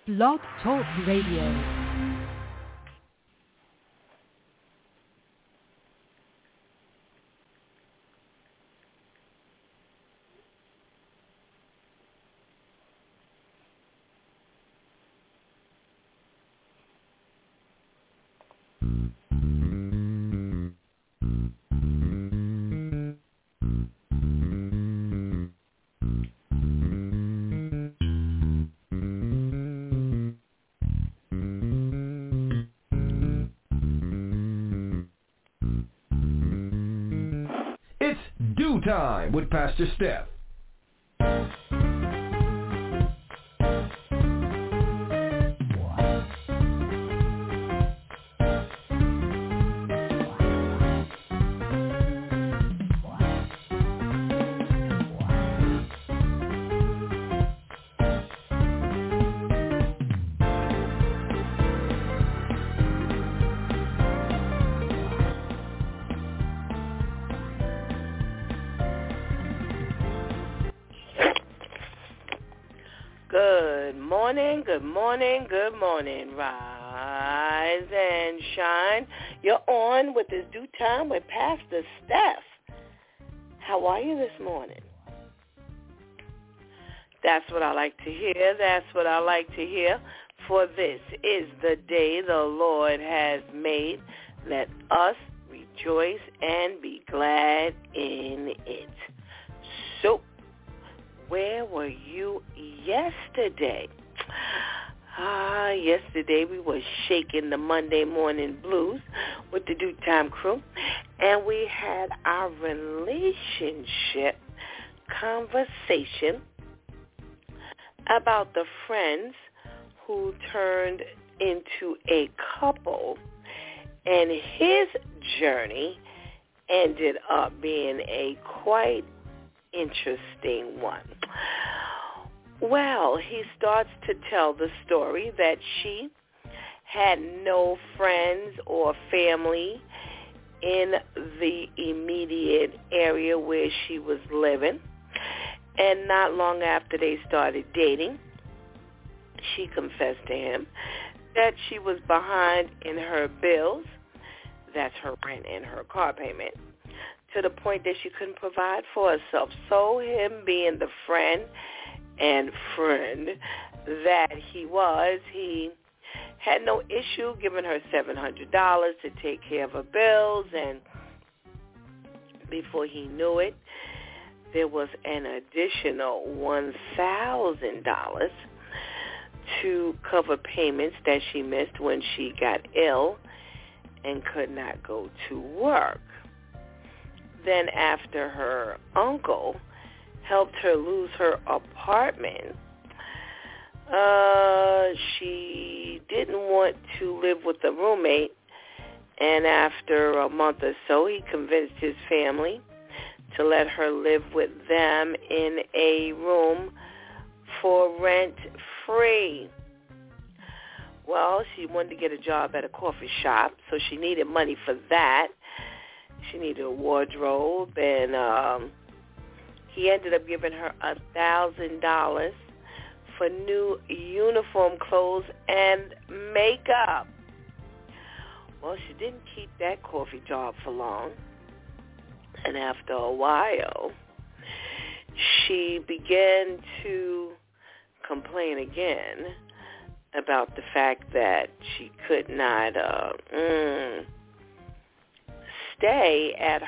Blog Talk Radio. Time with Pastor Steph. Good morning. Rise and shine. You're on with this Due Time with Pastor Steph. How are you this morning? That's what I like to hear. For this is the day the Lord has made. Let us rejoice and be glad in it. So, where were you yesterday? Yesterday we were shaking the Monday morning blues with the Due Time crew, and we had our relationship conversation about the friends who turned into a couple, and his journey ended up being a quite interesting one. Well, he starts to tell the story that she had no friends or family in the immediate area where she was living. And not long after they started dating, she confessed to him that she was behind in her bills, that's her rent and her car payment, to the point that she couldn't provide for herself. So him being the friend that he had no issue giving her $700 to take care of her bills, and before he knew it, there was an additional $1,000 to cover payments that she missed when she got ill and could not go to work. Then after her uncle helped her lose her apartment, she didn't want to live with a roommate, and after a month or so, he convinced his family to let her live with them in a room for rent-free. Well, she wanted to get a job at a coffee shop, so she needed money for that. She needed a wardrobe, and he ended up giving her $1,000 for new uniform clothes and makeup. Well, she didn't keep that coffee job for long. And after a while, she began to complain again about the fact that she could not stay at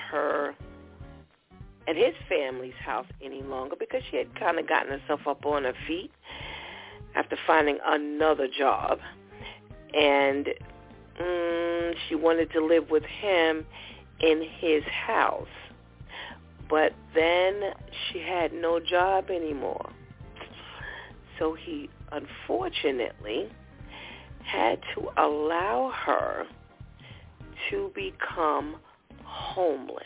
his family's house any longer, because she had kind of gotten herself up on her feet after finding another job, and she wanted to live with him in his house. But then she had no job anymore, so he unfortunately had to allow her to become homeless.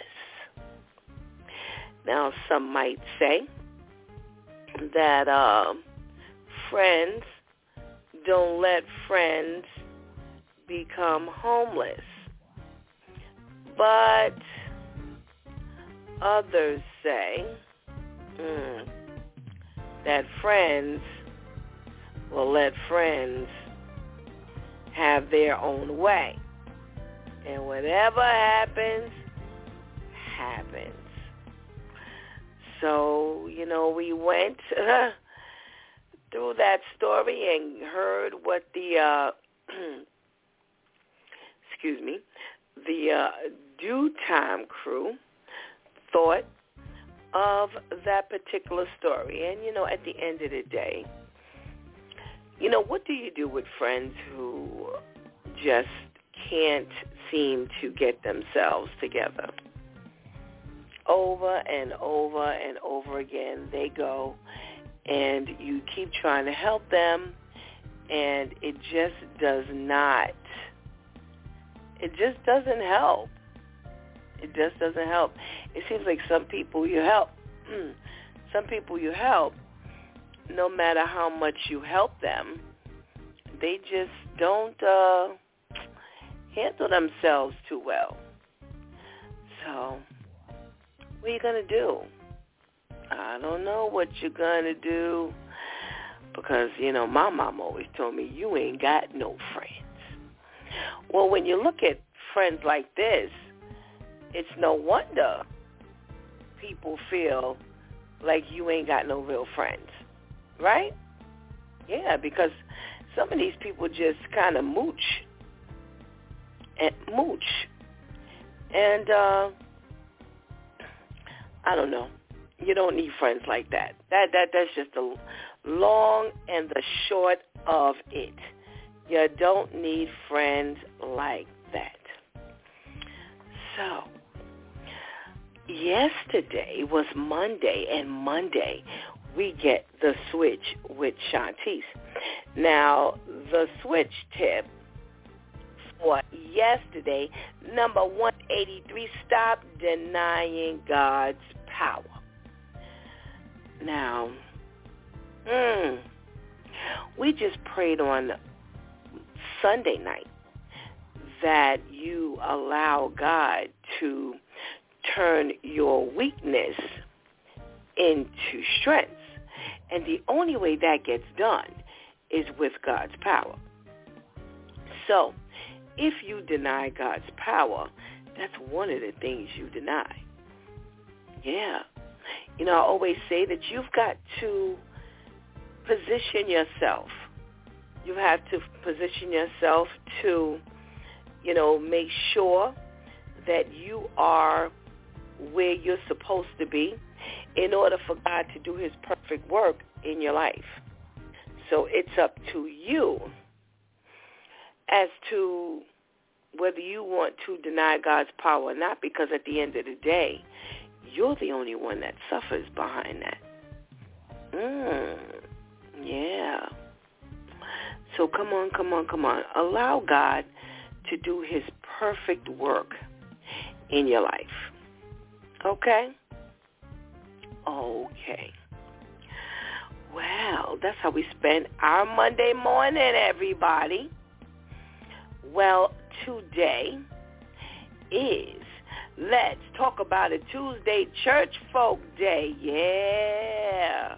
Now, some might say that friends don't let friends become homeless. But others say that friends will let friends have their own way. And whatever happens, happens. So, we went through that story and heard what the, the Due Time crew thought of that particular story. And, at the end of the day, what do you do with friends who just can't seem to get themselves together? Over and over and over again, they go, and you keep trying to help them, and it just doesn't help. It just doesn't help. It seems like some people you help, no matter how much you help them, they just don't handle themselves too well. So, what are you going to do? I don't know what you're going to do because, my mom always told me, you ain't got no friends. Well, when you look at friends like this, it's no wonder people feel like you ain't got no real friends, right? Yeah, because some of these people just kind of mooch. And I don't know. You don't need friends like that. That's just the long and the short of it. You don't need friends like that. So, yesterday was Monday, and Monday we get the switch with Shantice. Now, the switch tip for yesterday, number 183, stop denying God's power. Now, we just prayed on Sunday night that you allow God to turn your weakness into strength. And the only way that gets done is with God's power. So, if you deny God's power, that's one of the things you deny. Yeah. I always say that you've got to position yourself. You have to position yourself to, make sure that you are where you're supposed to be in order for God to do his perfect work in your life. So it's up to you as to whether you want to deny God's power or not, because at the end of the day, you're the only one that suffers behind that. Yeah. So come on. Allow God to do his perfect work in your life. Okay? Okay. Well, that's how we spend our Monday morning, everybody. Well, today is Let's Talk About It Tuesday, Church Folk Day. Yeah.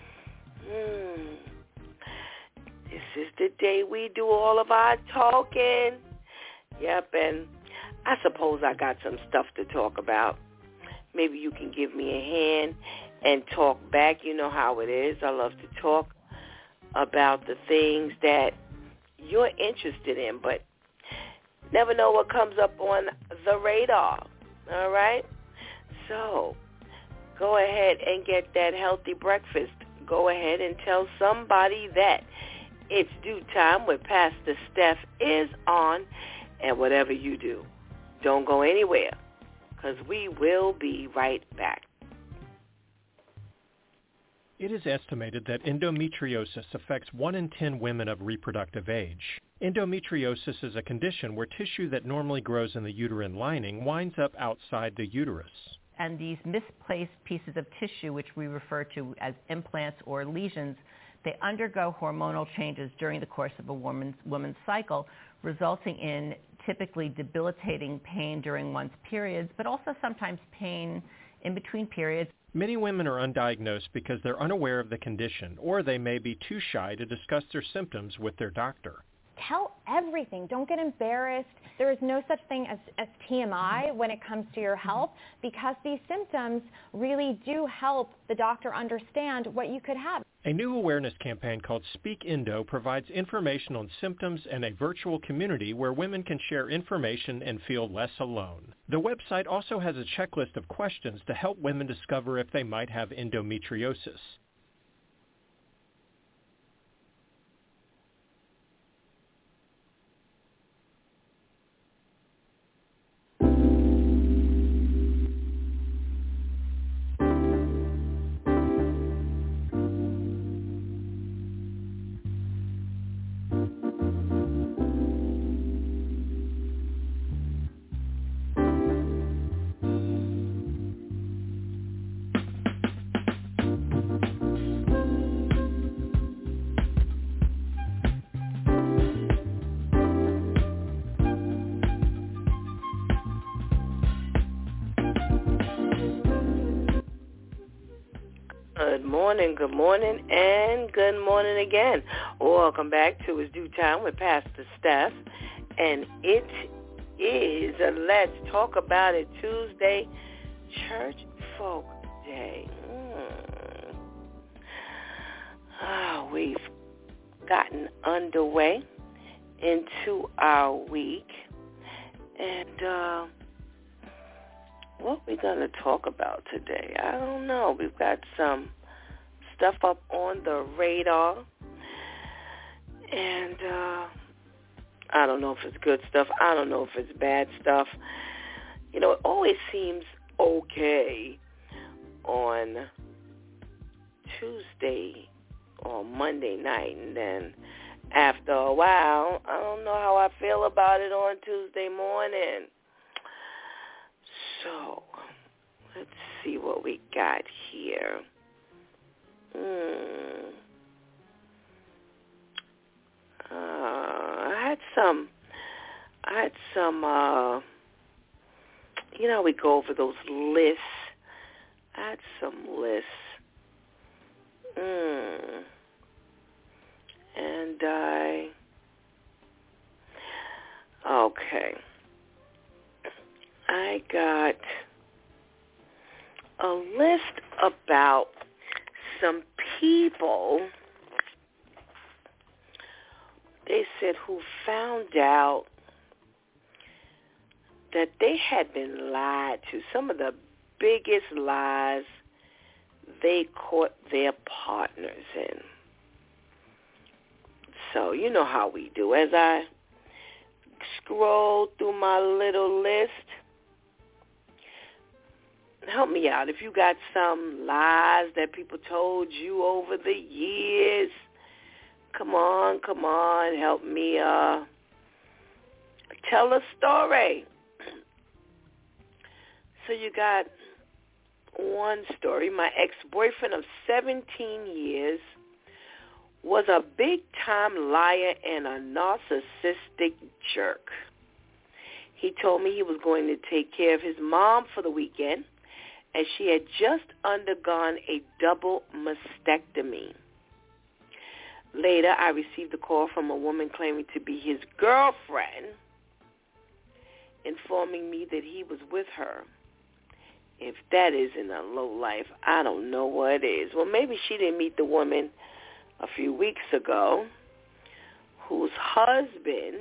This is the day we do all of our talking. Yep, and I suppose I got some stuff to talk about. Maybe you can give me a hand and talk back. You know how it is. I love to talk about the things that you're interested in, but never know what comes up on the radar. All right? So go ahead and get that healthy breakfast. Go ahead and tell somebody that it's Due Time with Pastor Steph is on, and whatever you do, don't go anywhere, because we will be right back. It is estimated that endometriosis affects 1 in 10 women of reproductive age. Endometriosis is a condition where tissue that normally grows in the uterine lining winds up outside the uterus. And these misplaced pieces of tissue, which we refer to as implants or lesions, they undergo hormonal changes during the course of a woman's cycle, resulting in typically debilitating pain during one's periods, but also sometimes pain in between periods. Many women are undiagnosed because they're unaware of the condition, or they may be too shy to discuss their symptoms with their doctor. Tell everything. Don't get embarrassed. There is no such thing as TMI when it comes to your health, because these symptoms really do help the doctor understand what you could have. A new awareness campaign called Speak Endo provides information on symptoms and a virtual community where women can share information and feel less alone. The website also has a checklist of questions to help women discover if they might have endometriosis. Good morning, and good morning again. Welcome back to It's Due Time with Pastor Steph, and it is a Let's Talk About It Tuesday, Church Folk Day. We've gotten underway into our week, and what we're going to talk about today, I don't know. We've got some stuff up on the radar, and I don't know if it's good stuff. I don't know if it's bad stuff. You know, it always seems okay on Tuesday or Monday night, and then after a while, I don't know how I feel about it on Tuesday morning. So let's see what we got here. I had some, you know, we go over those lists. I had some lists. And I got a list about some people, they said, who found out that they had been lied to. Some of the biggest lies they caught their partners in. So you know how we do. As I scroll through my little list, help me out. If you got some lies that people told you over the years, come on, help me tell a story. So you got one story. My ex-boyfriend of 17 years was a big-time liar and a narcissistic jerk. He told me he was going to take care of his mom for the weekend, as she had just undergone a double mastectomy. Later, I received a call from a woman claiming to be his girlfriend, informing me that he was with her. If that isn't a lowlife, I don't know what is. Well, maybe she didn't meet the woman a few weeks ago whose husband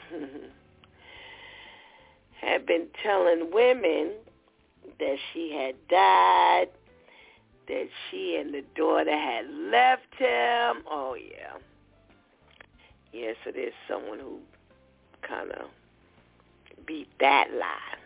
had been telling women that she had died, that she and the daughter had left him. Oh, yeah. Yeah, so there's someone who kind of beat that lie.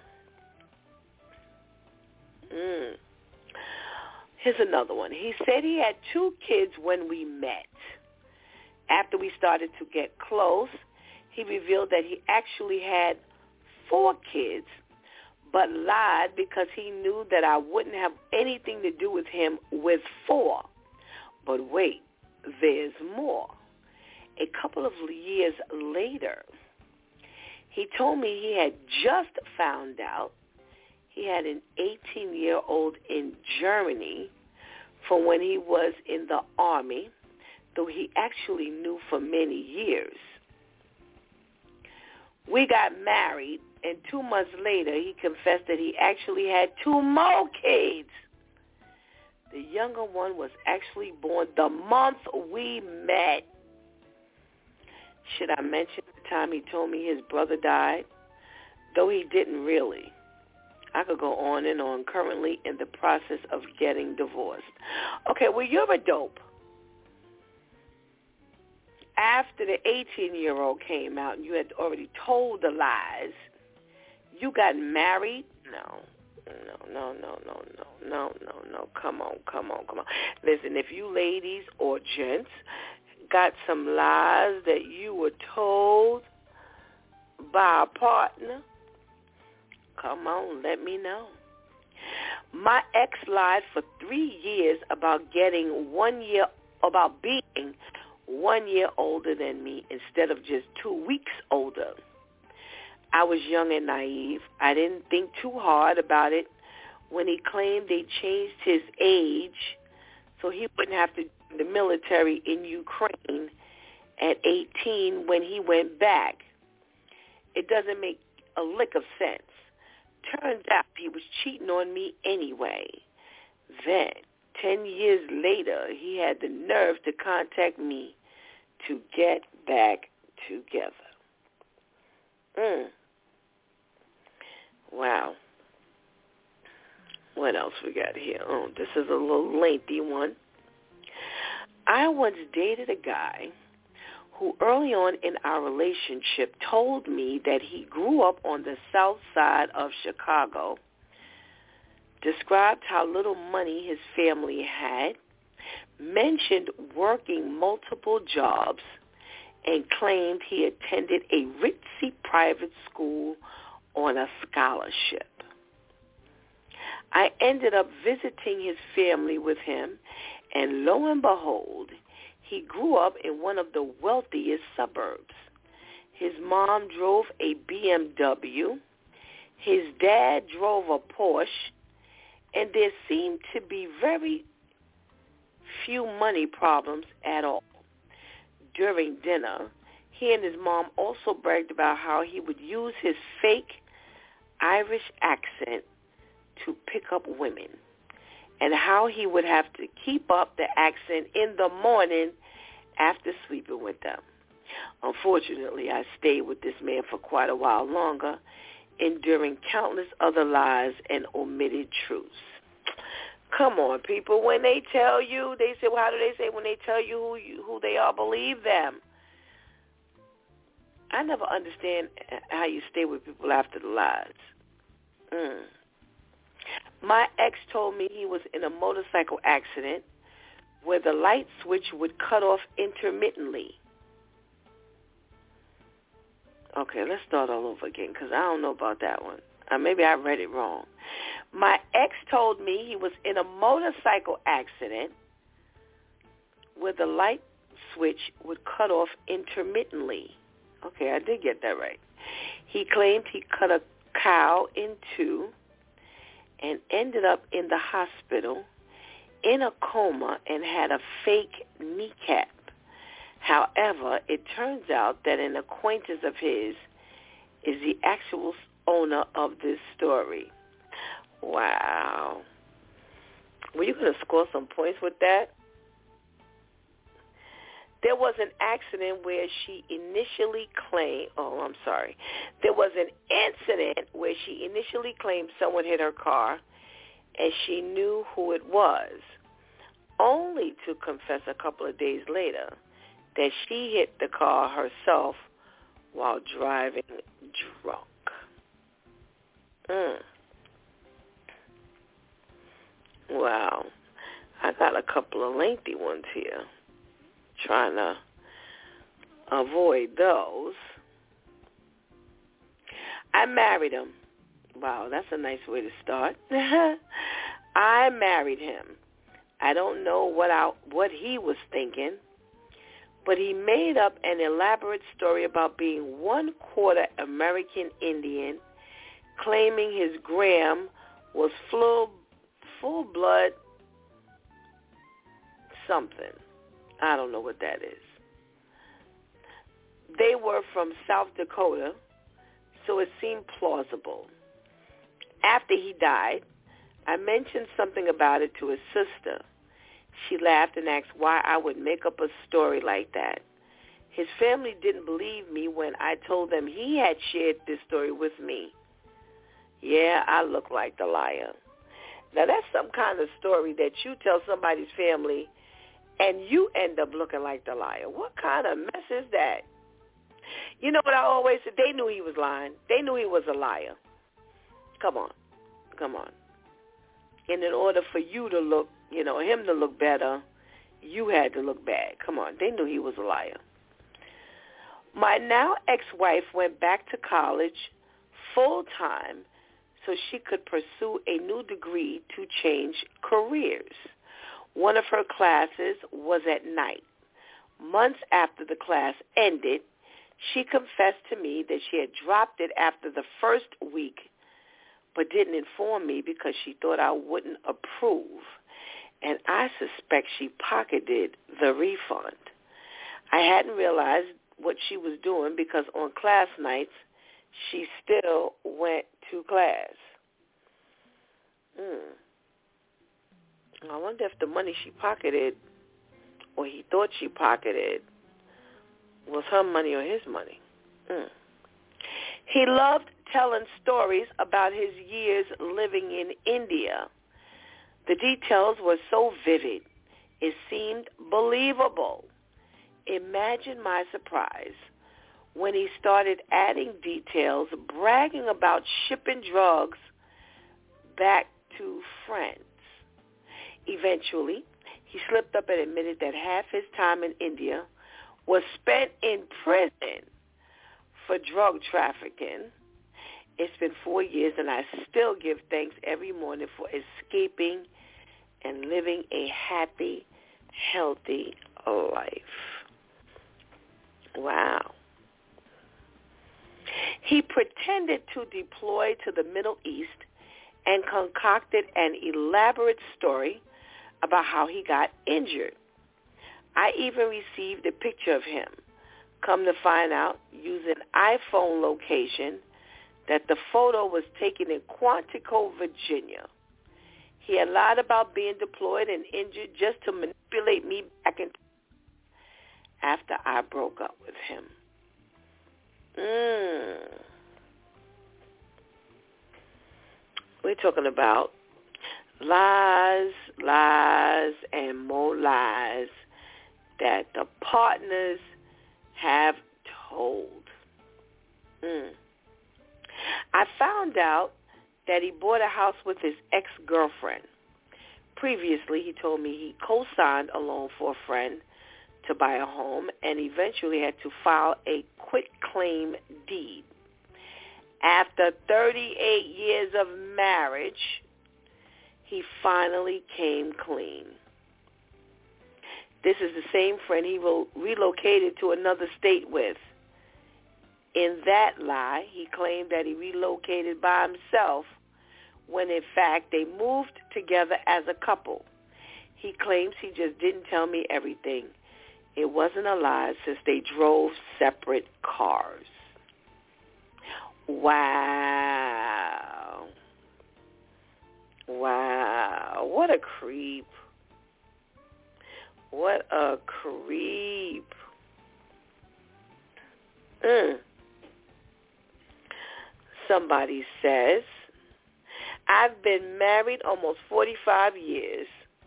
Here's another one. He said he had 2 kids when we met. After we started to get close, he revealed that he actually had 4 kids, but lied because he knew that I wouldn't have anything to do with him with 4. But wait, there's more. A couple of years later, he told me he had just found out he had an 18-year-old in Germany from when he was in the Army, though he actually knew for many years. We got married, and 2 months later, he confessed that he actually had 2 more kids. The younger one was actually born the month we met. Should I mention the time he told me his brother died? Though he didn't really. I could go on and on. Currently in the process of getting divorced. Okay, well, you're a dope. After the 18-year-old came out and you had already told the lies, you got married? No. Come on. Listen, if you ladies or gents got some lies that you were told by a partner, come on, let me know. My ex lied for 3 years about being 1 year older than me instead of just 2 weeks older. I was young and naive. I didn't think too hard about it when he claimed they changed his age so he wouldn't have to join the military in Ukraine at 18 when he went back. It doesn't make a lick of sense. Turns out he was cheating on me anyway. Then, 10 years later, he had the nerve to contact me to get back together. Wow. What else we got here? Oh, this is a little lengthy one. I once dated a guy who early on in our relationship told me that he grew up on the south side of Chicago, described how little money his family had, mentioned working multiple jobs, and claimed he attended a ritzy private school on a scholarship. I ended up visiting his family with him, and lo and behold, he grew up in one of the wealthiest suburbs. His mom drove a BMW. His dad drove a Porsche. And there seemed to be very few money problems at all. During dinner, he and his mom also bragged about how he would use his fake Irish accent to pick up women, and how he would have to keep up the accent in the morning after sleeping with them. Unfortunately, I stayed with this man for quite a while longer, enduring countless other lies and omitted truths. Come on, people. When they tell you, they say, well, how do they say when they tell you who they are, believe them? I never understand how you stay with people after the lies. My ex told me he was in a motorcycle accident where the light switch would cut off intermittently. Okay, let's start all over again because I don't know about that one. Maybe I read it wrong. My ex told me he was in a motorcycle accident where the light switch would cut off intermittently. Okay, I did get that right. He claimed he cut a cow in two and ended up in the hospital in a coma and had a fake kneecap. However, it turns out that an acquaintance of his is the actual owner of this story. Wow. Were you going to score some points with that? There was an accident where she initially claimed, there was an incident where she initially claimed someone hit her car and she knew who it was, only to confess a couple of days later that she hit the car herself while driving drunk. Wow. I got a couple of lengthy ones here. Trying to avoid those. I married him. Wow, that's a nice way to start. I married him. I don't know what he was thinking, but he made up an elaborate story about being 1/4 American Indian, claiming his gram was full-blood something. I don't know what that is. They were from South Dakota, so it seemed plausible. After he died, I mentioned something about it to his sister. She laughed and asked why I would make up a story like that. His family didn't believe me when I told them he had shared this story with me. Yeah, I look like the liar. Now, that's some kind of story that you tell somebody's family and you end up looking like the liar. What kind of mess is that? You know what I always said? They knew he was lying. They knew he was a liar. Come on. And in order for you to look, him to look better, you had to look bad. Come on. They knew he was a liar. My now ex-wife went back to college full-time so she could pursue a new degree to change careers. One of her classes was at night. Months after the class ended, she confessed to me that she had dropped it after the first week, but didn't inform me because she thought I wouldn't approve. And I suspect she pocketed the refund. I hadn't realized what she was doing because on class nights, she still went to class. I wonder if the money she pocketed, or he thought she pocketed, was her money or his money. He loved telling stories about his years living in India. The details were so vivid, it seemed believable. Imagine my surprise when he started adding details, bragging about shipping drugs back to friends. Eventually, he slipped up and admitted that half his time in India was spent in prison for drug trafficking. It's been 4 years, and I still give thanks every morning for escaping and living a happy, healthy life. Wow. He pretended to deploy to the Middle East and concocted an elaborate story about how he got injured. I even received a picture of him. Come to find out, using iPhone location, that the photo was taken in Quantico, Virginia. He had lied about being deployed and injured just to manipulate me back in after I broke up with him. We're talking about lies, and more lies that the partners have told. I found out that he bought a house with his ex-girlfriend. Previously, he told me he co-signed a loan for a friend to buy a home and eventually had to file a quitclaim deed. After 38 years of marriage, he finally came clean. This is the same friend he relocated to another state with. In that lie, he claimed that he relocated by himself when in fact they moved together as a couple. He claims he just didn't tell me everything. It wasn't a lie since they drove separate cars. Wow. What a creep. What a creep. Somebody says, I've been married almost 45 years.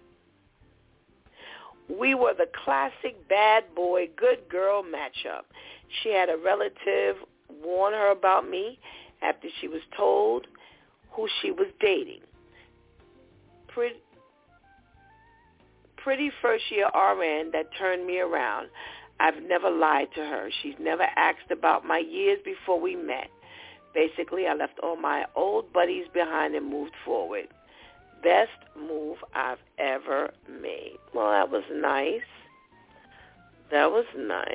We were the classic bad boy, good girl matchup. She had a relative warn her about me after she was told who she was dating. Pretty first-year RN that turned me around. I've never lied to her. She's never asked about my years before we met. Basically, I left all my old buddies behind and moved forward. Best move I've ever made. Well, that was nice.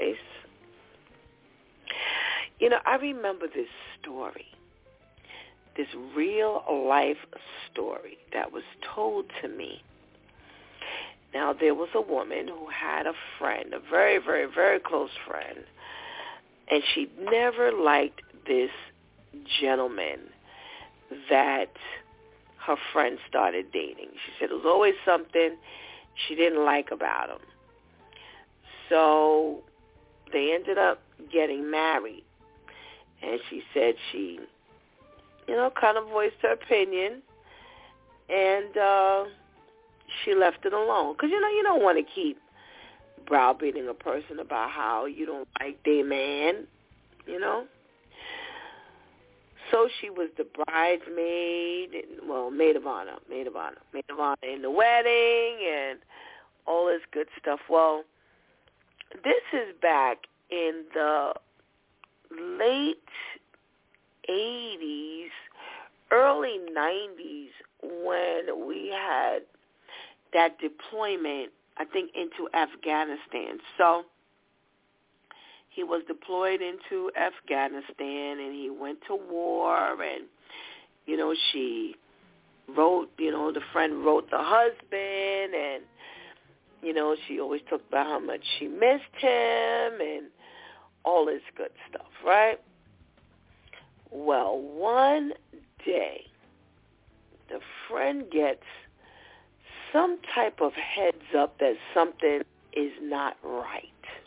I remember this story. this real life story that was told to me. Now, there was a woman who had a friend, a very, very, very close friend, and she never liked this gentleman that her friend started dating. She said it was always something she didn't like about him. So they ended up getting married. And she said she, kind of voiced her opinion, and she left it alone. Because, you don't want to keep browbeating a person about how you don't like their man, So she was the bridesmaid, maid of honor in the wedding and all this good stuff. Well, this is back in the late 80s, early 90s when we had that deployment, I think, into Afghanistan. So he was deployed into Afghanistan, and he went to war, and, she wrote, the friend wrote the husband, and, she always talked about how much she missed him and all this good stuff, right? Well, one day, the friend gets some type of heads up that something is not right.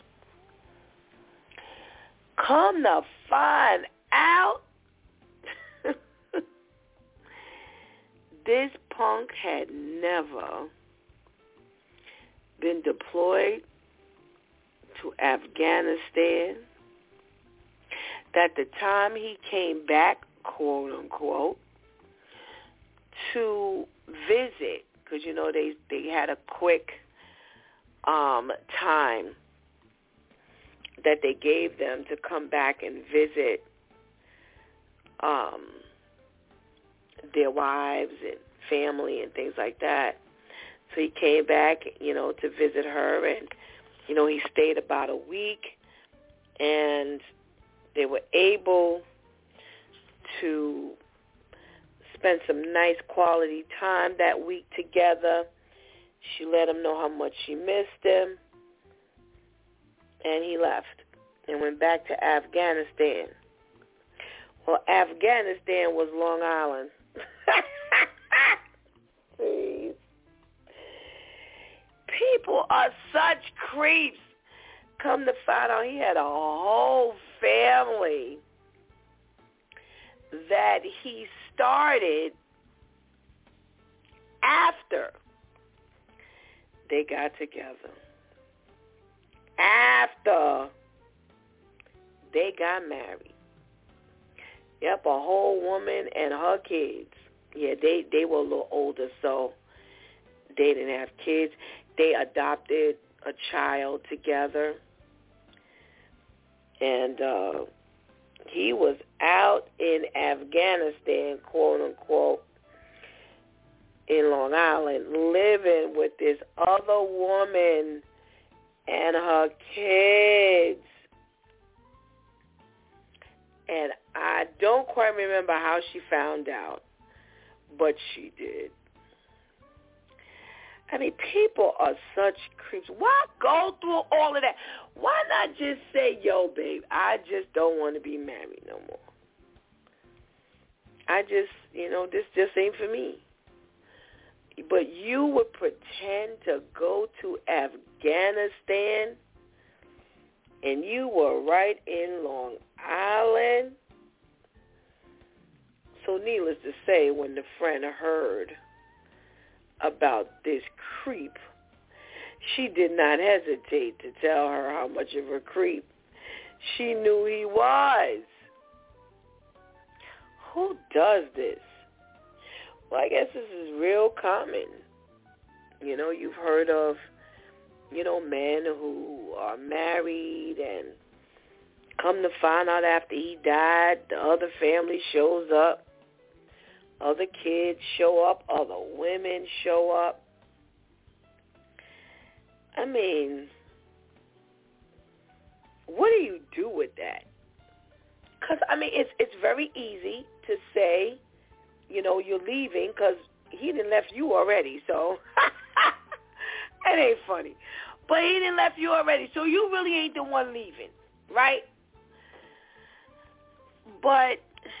Come to find out, this punk had never been deployed to Afghanistan. That the time he came back, quote unquote, to visit, because they had a quick time that they gave them to come back and visit their wives and family and things like that. So he came back, to visit her, and, he stayed about a week, and they were able to spend some nice quality time that week together. She let him know how much she missed him, and he left and went back to Afghanistan. Well, Afghanistan was Long Island. Please. People are such creeps. Come to find out, he had a whole family that he started after they got together. After they got married. Yep, a whole woman and her kids. Yeah, they were a little older, so they didn't have kids. They adopted a child together. And he was out in Afghanistan, quote unquote, in Long Island, living with this other woman and her kids. And I don't quite remember how she found out, but she did. I mean, people are such creeps. Why go through all of that? Why not just say, yo, babe, I just don't want to be married no more. I just, this just ain't for me. But you would pretend to go to Afghanistan, and you were right in Long Island. So needless to say, when the friend heard about this creep, she did not hesitate to tell her how much of a creep she knew he was. Who does this? Well, I guess this is real common. You've heard of, men who are married and come to find out after he died, the other family shows up. Other kids show up. Other women show up. I mean, what do you do with that? Because, it's very easy to say, you're leaving because he done left you already. So it ain't funny. But he done left you already. So you really ain't the one leaving, right? But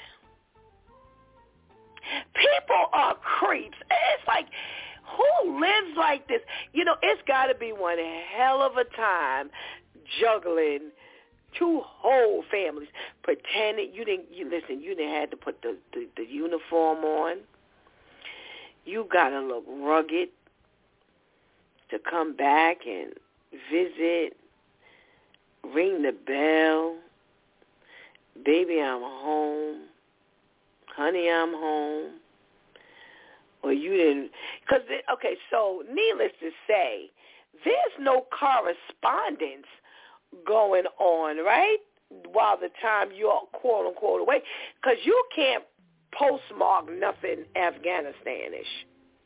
people are creeps. It's like, who lives like this? It's got to be one hell of a time juggling two whole families, pretending you didn't have to put the uniform on. You got to look rugged to come back and visit, ring the bell, baby, I'm home, honey, I'm home. Or you didn't, so needless to say, there's no correspondence going on, right, while the time you're quote-unquote away, because you can't postmark nothing Afghanistan-ish.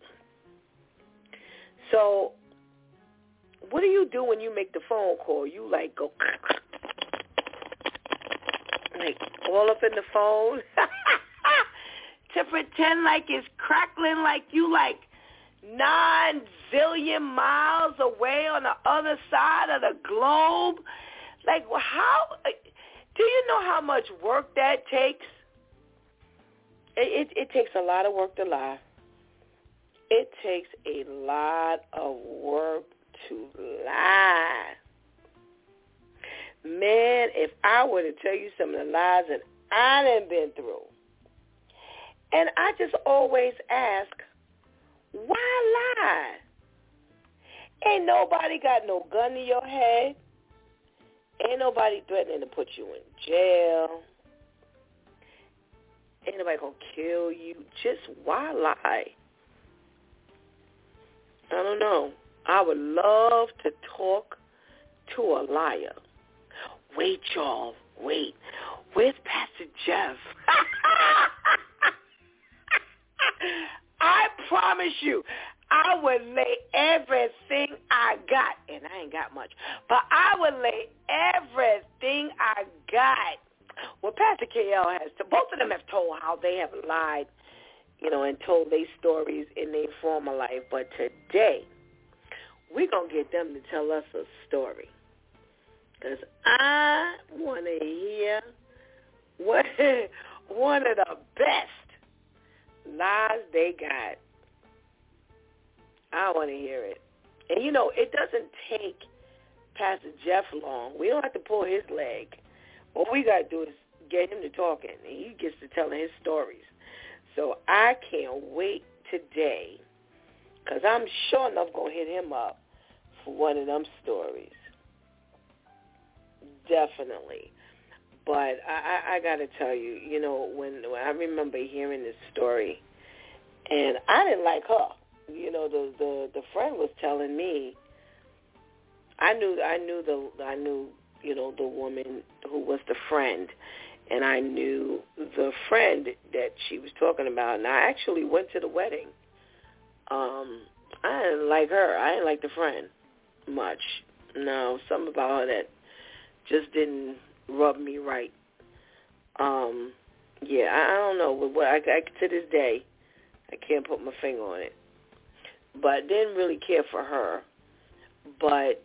So what do you do when you make the phone call? You, go, all up in the phone to pretend like it's crackling like you 9 zillion miles away on the other side of the globe. How do you know how much work that takes? It takes a lot of work to lie. It takes a lot of work to lie. Man, if I were to tell you some of the lies that I done been through, and I just always ask, why lie? Ain't nobody got no gun to your head. Ain't nobody threatening to put you in jail. Ain't nobody going to kill you. Just why lie? I don't know. I would love to talk to a liar. Wait, y'all. Wait. Where's Pastor Jeff? I promise you, I would lay everything I got, and I ain't got much, but I would lay everything I got. Well, Pastor KL has to. Both of them have told how they have lied, and told their stories in their former life. But today, we're going to get them to tell us a story, because I want to hear one of the best lies they got. I want to hear it. And, it doesn't take Pastor Jeff long. We don't have to pull his leg. All we got to do is get him to talking, and he gets to telling his stories. So I can't wait today, because I'm sure enough going to hit him up for one of them stories. Definitely. But I got to tell you, when I remember hearing this story, and I didn't like her. The friend was telling me. I knew the woman who was the friend, and I knew the friend that she was talking about, and I actually went to the wedding. I didn't like her. I didn't like the friend much. No, something about her that just didn't rub me right. Yeah, I don't know. But I to this day, I can't put my finger on it. But didn't really care for her. But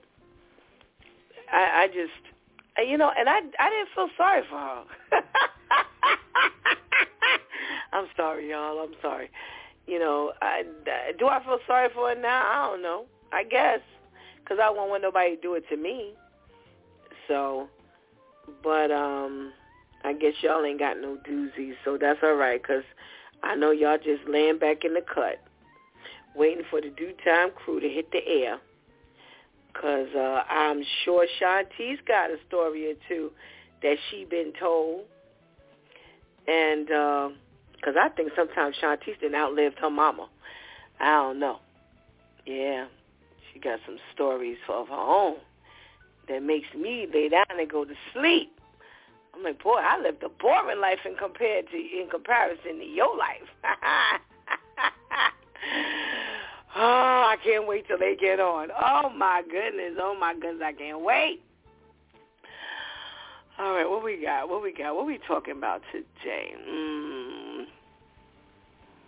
I just, and I didn't feel sorry for her. I'm sorry, y'all. I'm sorry. Do I feel sorry for her now? I don't know. I guess, because I won't want nobody to do it to me. So, but I guess y'all ain't got no doozies, so that's all right, because I know y'all just laying back in the cut, waiting for the due time crew to hit the air, because I'm sure Shanti's got a story or two that she been told, and because I think sometimes Shanti's done outlived her mama. I don't know. Yeah, she got some stories of her own that makes me lay down and go to sleep. I'm like, boy, I lived a boring life in comparison to your life. Oh, I can't wait till they get on. Oh my goodness, I can't wait. All right, what we got? What we talking about today?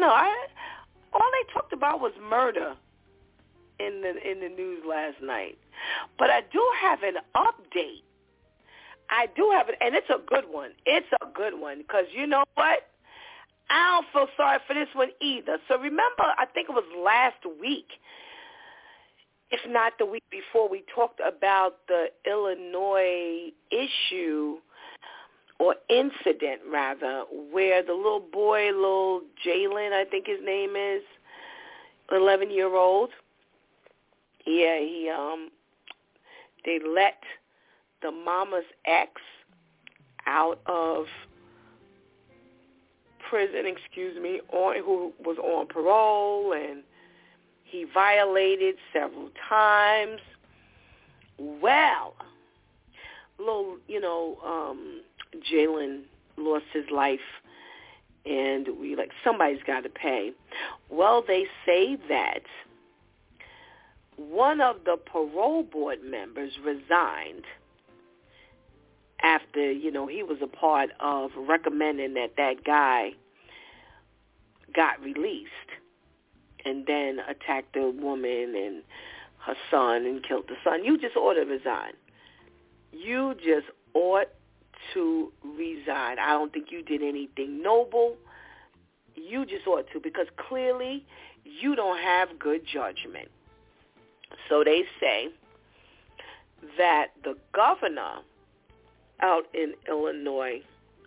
know. All they talked about was murder in the news last night. But I do have an update. I do have it, and it's a good one. It's a good one because you know what? I don't feel sorry for this one either. So remember, I think it was last week, if not the week before, we talked about the Illinois issue or incident, rather, where the little boy, little Jalen, I think his name is, 11-year-old. Yeah, they let the mama's ex out of prison, who was on parole, and he violated several times. Well, little, Jalen lost his life, and somebody's got to pay. Well, they say that one of the parole board members resigned after, he was a part of recommending that guy got released and then attacked a woman and her son and killed the son. You just ought to resign. You just ought to resign. I don't think you did anything noble. You just ought to, because clearly you don't have good judgment. So they say that the governor out in Illinois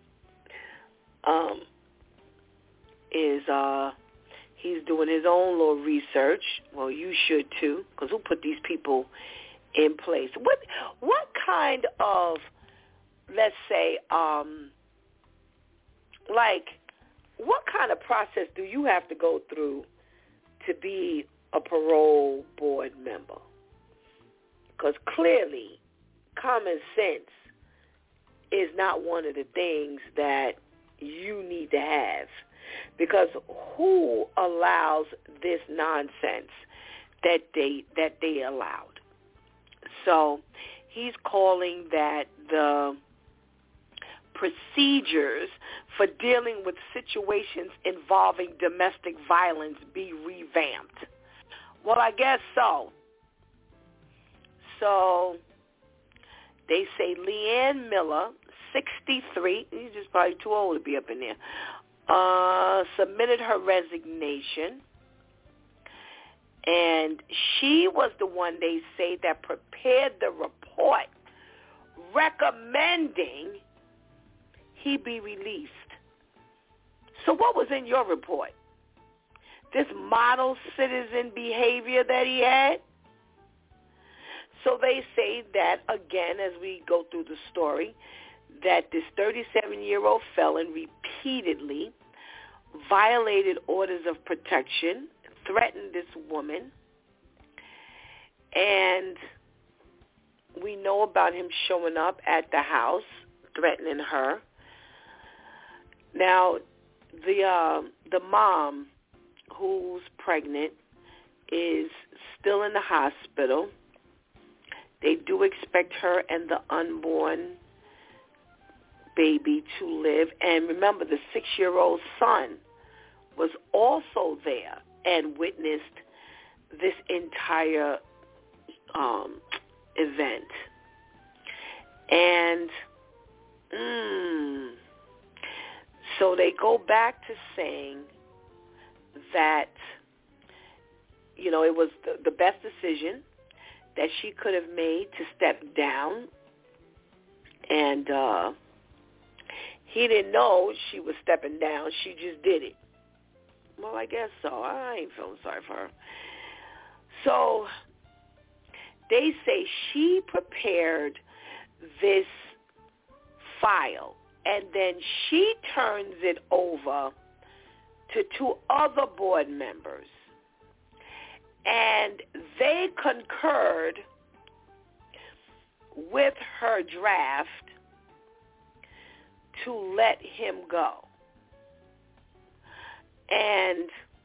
he's doing his own little research. Well, you should too, because who put these people in place? What kind of, let's say, what kind of process do you have to go through to be a parole board member? Because clearly, common sense is not one of the things that you need to have. Because who allows this nonsense that they allowed? So he's calling that the procedures for dealing with situations involving domestic violence be revamped. Well, I guess so. So they say Leanne Miller, 63, she's just probably too old to be up in there, submitted her resignation. And she was the one, they say, that prepared the report recommending he be released. So what was in your report? This model citizen behavior that he had? So they say that, again, as we go through the story, that this 37-year-old felon repeatedly violated orders of protection, threatened this woman, and we know about him showing up at the house, threatening her. Now, the mom who's pregnant is still in the hospital. They do expect her and the unborn baby to live. And remember, the 6-year-old son was also there and witnessed this entire event. And so they go back to saying that, it was the best decision that she could have made to step down. And he didn't know she was stepping down. She just did it. Well, I guess so. I ain't feeling sorry for her. So they say she prepared this file, and then she turns it over to 2 other board members. And they concurred with her draft to let him go. And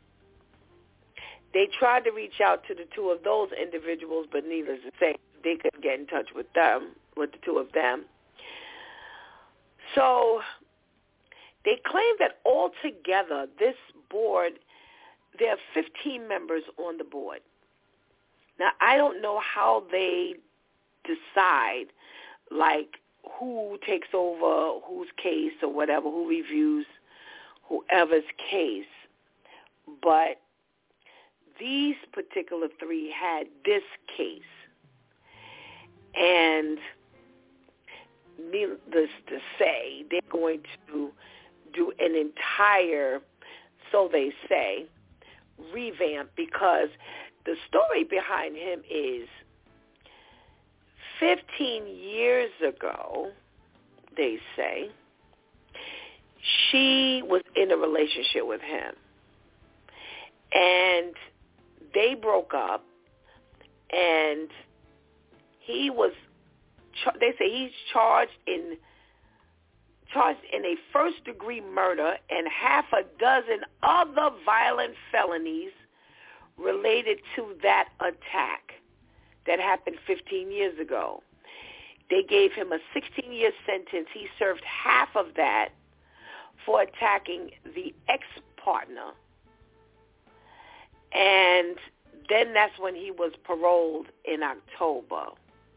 they tried to reach out to the 2 of those individuals, but needless to say, they couldn't get in touch with the 2 of them. So They claim that altogether this board, there are 15 members on the board. Now, I don't know how they decide, like, who takes over whose case or whatever, who reviews whoever's case. But these particular three had this case. And needless to say, they're going to do an entire, so they say, revamp, because the story behind him is 15 years ago, they say, she was in a relationship with him. And they broke up, and he was, they say he's charged in a first-degree murder and half a dozen other violent felonies related to that attack that happened 15 years ago. They gave him a 16-year sentence. He served half of that for attacking the ex-partner. And then that's when he was paroled in October.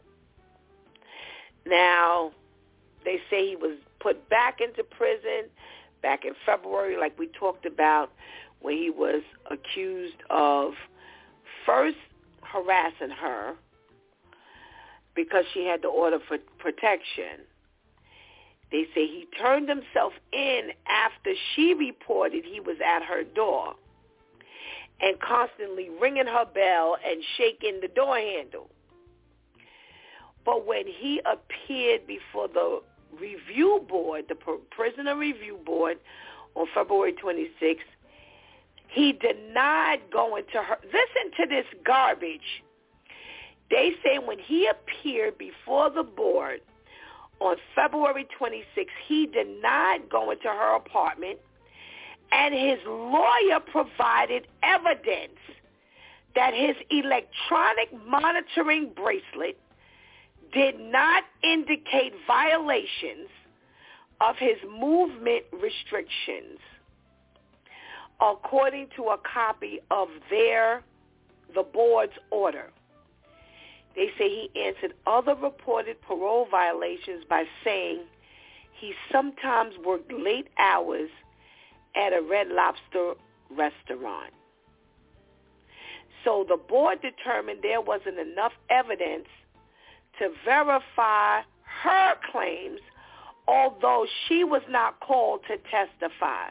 Now, they say he was put back into prison back in February, like we talked about, when he was accused of first harassing her because she had the order for protection. They say he turned himself in after she reported he was at her door and constantly ringing her bell and shaking the door handle. But when he appeared before the review board, the prisoner review board, on February 26th, he denied going to her. Listen to this garbage. They say when he appeared before the board on February 26th, he denied going to her apartment, and his lawyer provided evidence that his electronic monitoring bracelet did not indicate violations of his movement restrictions, according to a copy of the board's order. They say he answered other reported parole violations by saying he sometimes worked late hours at a Red Lobster restaurant. So the board determined there wasn't enough evidence to verify her claims, although she was not called to testify.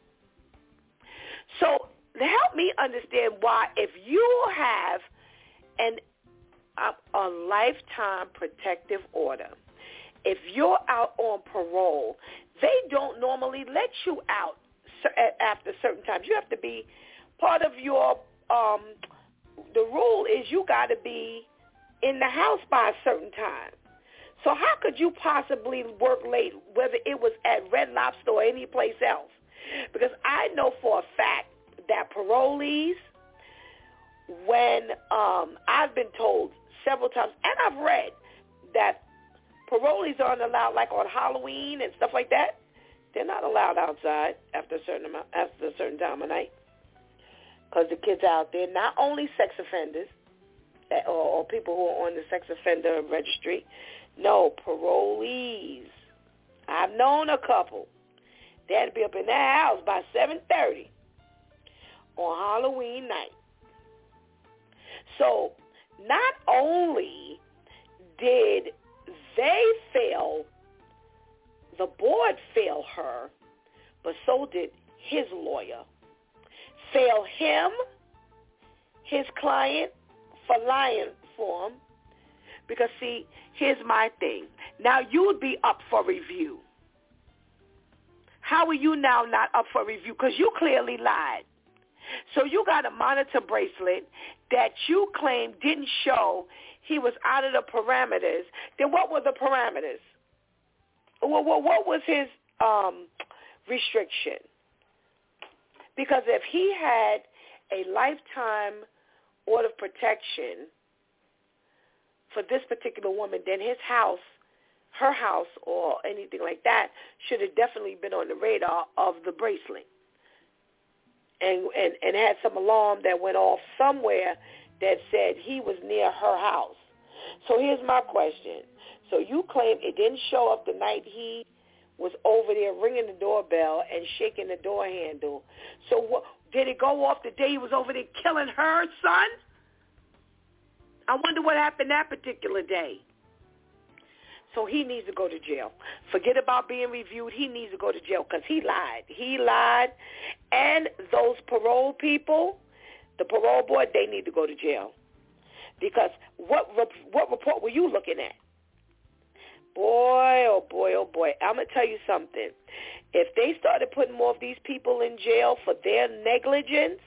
So help me understand why, if you have a lifetime protective order, if you're out on parole, they don't normally let you out after certain times. You have to be part of your, the rule is you got to be in the house by a certain time. So how could you possibly work late, whether it was at Red Lobster or any place else? Because I know for a fact that parolees, when I've been told several times, and I've read that parolees aren't allowed, like on Halloween and stuff like that, they're not allowed outside after a certain time of night, because the kids out there, not only sex offenders or people who are on the sex offender registry, no, parolees. I've known a couple. They had to be up in their house by 7:30 on Halloween night. So not only did they fail, the board failed her, but so did his lawyer. Fail him, his client, for lying for him. Because, see, here's my thing. Now, you would be up for review. How are you now not up for review? Because you clearly lied. So you got a monitor bracelet that you claim didn't show he was out of the parameters. Then what were the parameters? What was his restriction? Because if he had a lifetime order of protection for this particular woman, then his house, her house or anything like that should have definitely been on the radar of the bracelet and had some alarm that went off somewhere that said he was near her house. So here's my question. So you claim it didn't show up the night he was over there ringing the doorbell and shaking the door handle. So what, did it go off the day he was over there killing her son? I wonder what happened that particular day. So he needs to go to jail. Forget about being reviewed. He needs to go to jail because he lied. He lied. And those parole people, the parole board, they need to go to jail. Because what report were you looking at? Boy, oh boy, oh boy. I'm going to tell you something. If they started putting more of these people in jail for their negligence,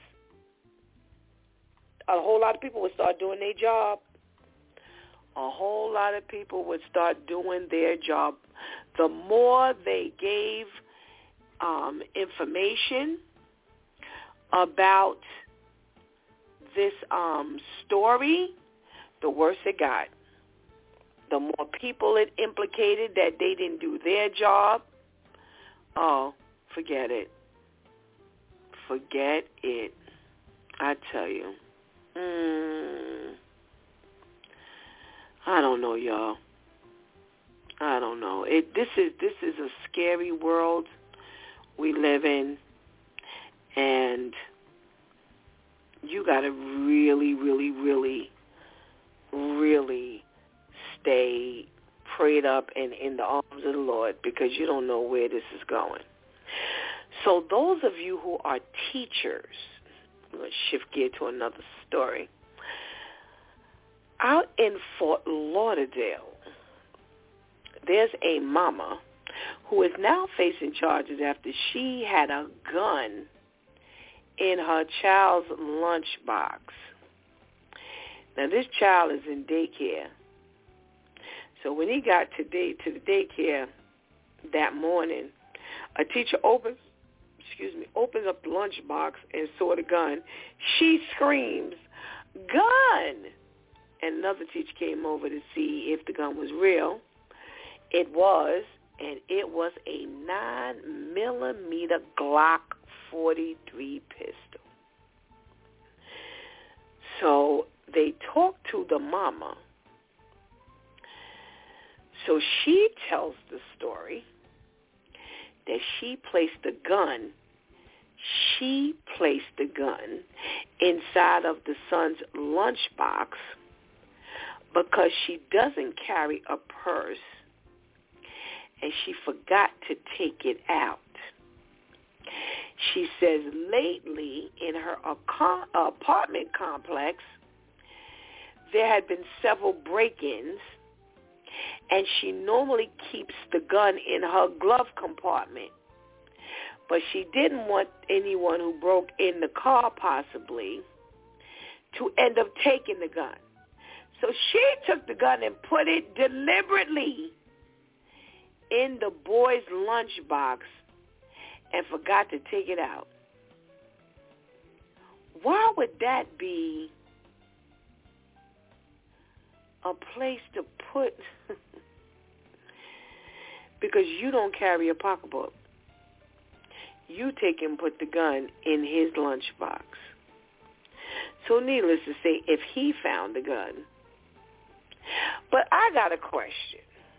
a whole lot of people would start doing their job. A whole lot of people would start doing their job. The more they gave information about this story, the worse it got. The more people it implicated that they didn't do their job, oh, forget it. Forget it. I tell you. I don't know, y'all. I don't know. This is a scary world we live in, and you got to really, really, really, really stay prayed up and in the arms of the Lord, because you don't know where this is going. So those of you who are teachers, I'm going to shift gear to another story. Out in Fort Lauderdale, there's a mama who is now facing charges after she had a gun in her child's lunchbox. Now, this child is in daycare. So when he got to the daycare that morning, a teacher opens up the lunchbox and saw the gun. She screams, "Gun!" And another teacher came over to see if the gun was real. It was, and it was a 9mm Glock 43 pistol. So they talked to the mama. So she tells the story that she placed the gun inside of the son's lunchbox because she doesn't carry a purse and she forgot to take it out. She says lately in her apartment complex, there had been several break-ins, and she normally keeps the gun in her glove compartment. But she didn't want anyone who broke in the car possibly to end up taking the gun. So she took the gun and put it deliberately in the boy's lunchbox and forgot to take it out. Why would that be a place to put? Because you don't carry a pocketbook. You take and put the gun in his lunchbox. So needless to say, if he found the gun. But I got a question.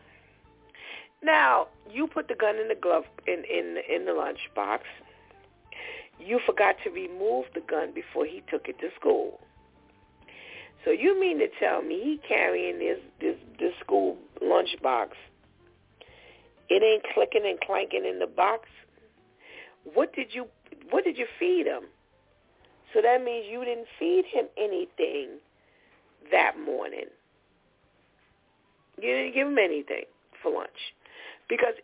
Now, you put the gun in the glove in the lunchbox. You forgot to remove the gun before he took it to school. So you mean to tell me he carrying this school lunchbox? It ain't clicking and clanking in the box. What did you feed him? So that means you didn't feed him anything that morning. You didn't give him anything for lunch. Because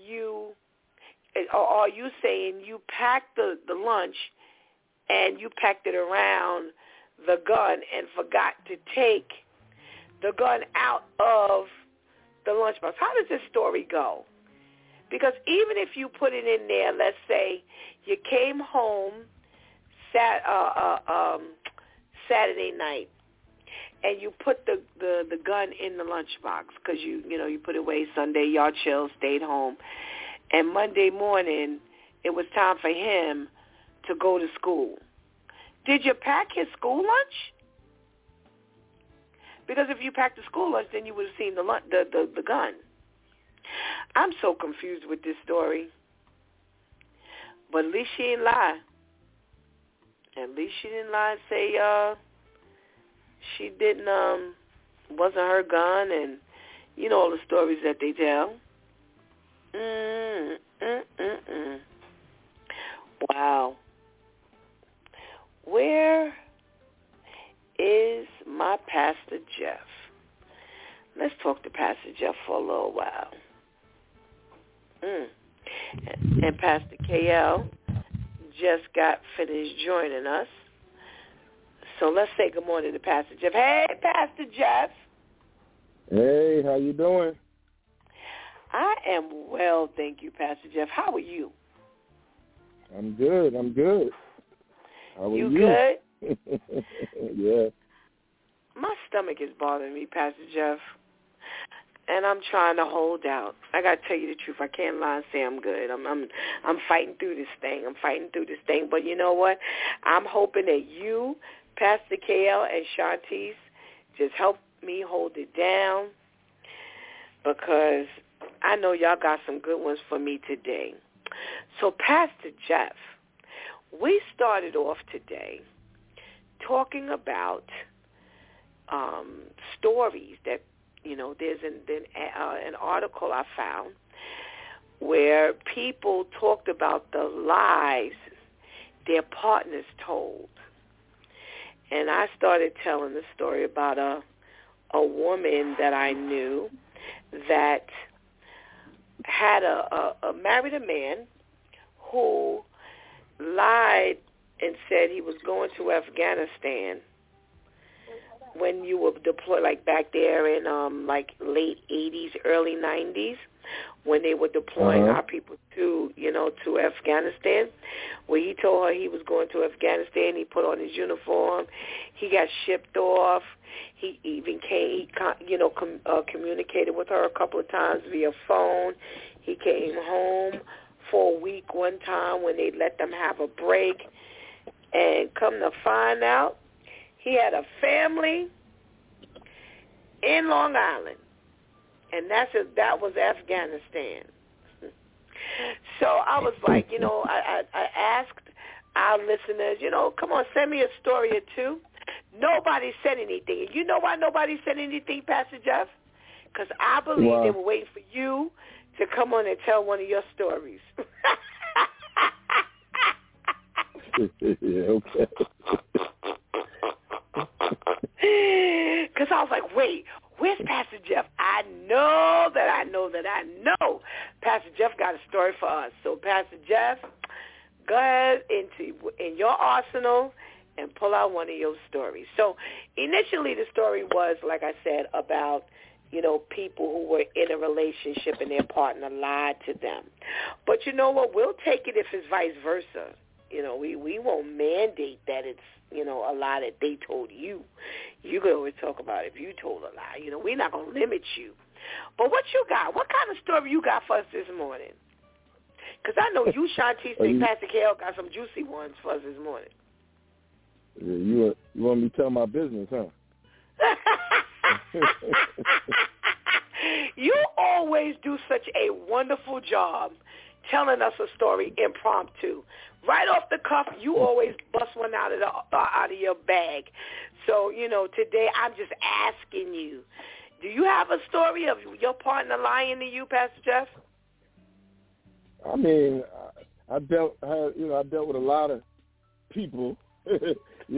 are you saying you packed the lunch and you packed it around the gun and forgot to take the gun out of the lunchbox? How does this story go? Because even if you put it in there, let's say you came home Saturday night and you put the gun in the lunchbox because you put it away Sunday, y'all chill, stayed home. And Monday morning, it was time for him to go to school. Did you pack his school lunch? Because if you packed the school lunch, then you would have seen the gun. I'm so confused with this story. But at least she didn't lie. At least she didn't lie and say she didn't, wasn't her gun, and you know all the stories that they tell. Wow. Where is my Pastor Jeff? Let's talk to Pastor Jeff for a little while. And Pastor KL just got finished joining us. So let's say good morning to Pastor Jeff. Hey, Pastor Jeff. Hey, how you doing? I am well, thank you, Pastor Jeff. How are you? I'm good. How are you? You good? Yeah. My stomach is bothering me, Pastor Jeff, and I'm trying to hold out. I got to tell you the truth. I can't lie and say I'm good. I'm fighting through this thing. But you know what? I'm hoping that you, Pastor KL, and Shantice just help me hold it down, because I know y'all got some good ones for me today. So, Pastor Jeff, we started off today talking about stories that, there's an article I found where people talked about the lies their partners told. And I started telling the story about a woman that I knew that had married a man who lied and said he was going to Afghanistan when you were deployed, like back there in late 80s, early 90s, when they were deploying our people to Afghanistan, where he told her he was going to Afghanistan. He put on his uniform. He got shipped off. He even communicated with her a couple of times via phone. He came home for a week one time when they let them have a break. And come to find out, he had a family in Long Island. And that was Afghanistan. So I was like, I asked our listeners, come on, send me a story or two. Nobody said anything. And you know why nobody said anything, Pastor Jeff? Because I believe they were waiting for you to come on and tell one of your stories. Yeah, okay. Because I was like, wait, where's Pastor Jeff? I know Pastor Jeff got a story for us. So, Pastor Jeff, go ahead in your arsenal and pull out one of your stories. So, initially the story was, like I said, about, people who were in a relationship and their partner lied to them. But you know what? We'll take it if it's vice versa. We won't mandate that it's, a lie that they told you. You can always talk about if you told a lie. We're not going to limit you. But what you got? What kind of story you got for us this morning? Because I know you, Shantice, and Pastor Kale got some juicy ones for us this morning. Yeah, you want me to tell my business, huh? You always do such a wonderful job telling us a story impromptu. Right off the cuff, you always bust one out of your bag. So, today I'm just asking you, do you have a story of your partner lying to you, Pastor Jeff? I mean, I dealt with a lot of people, and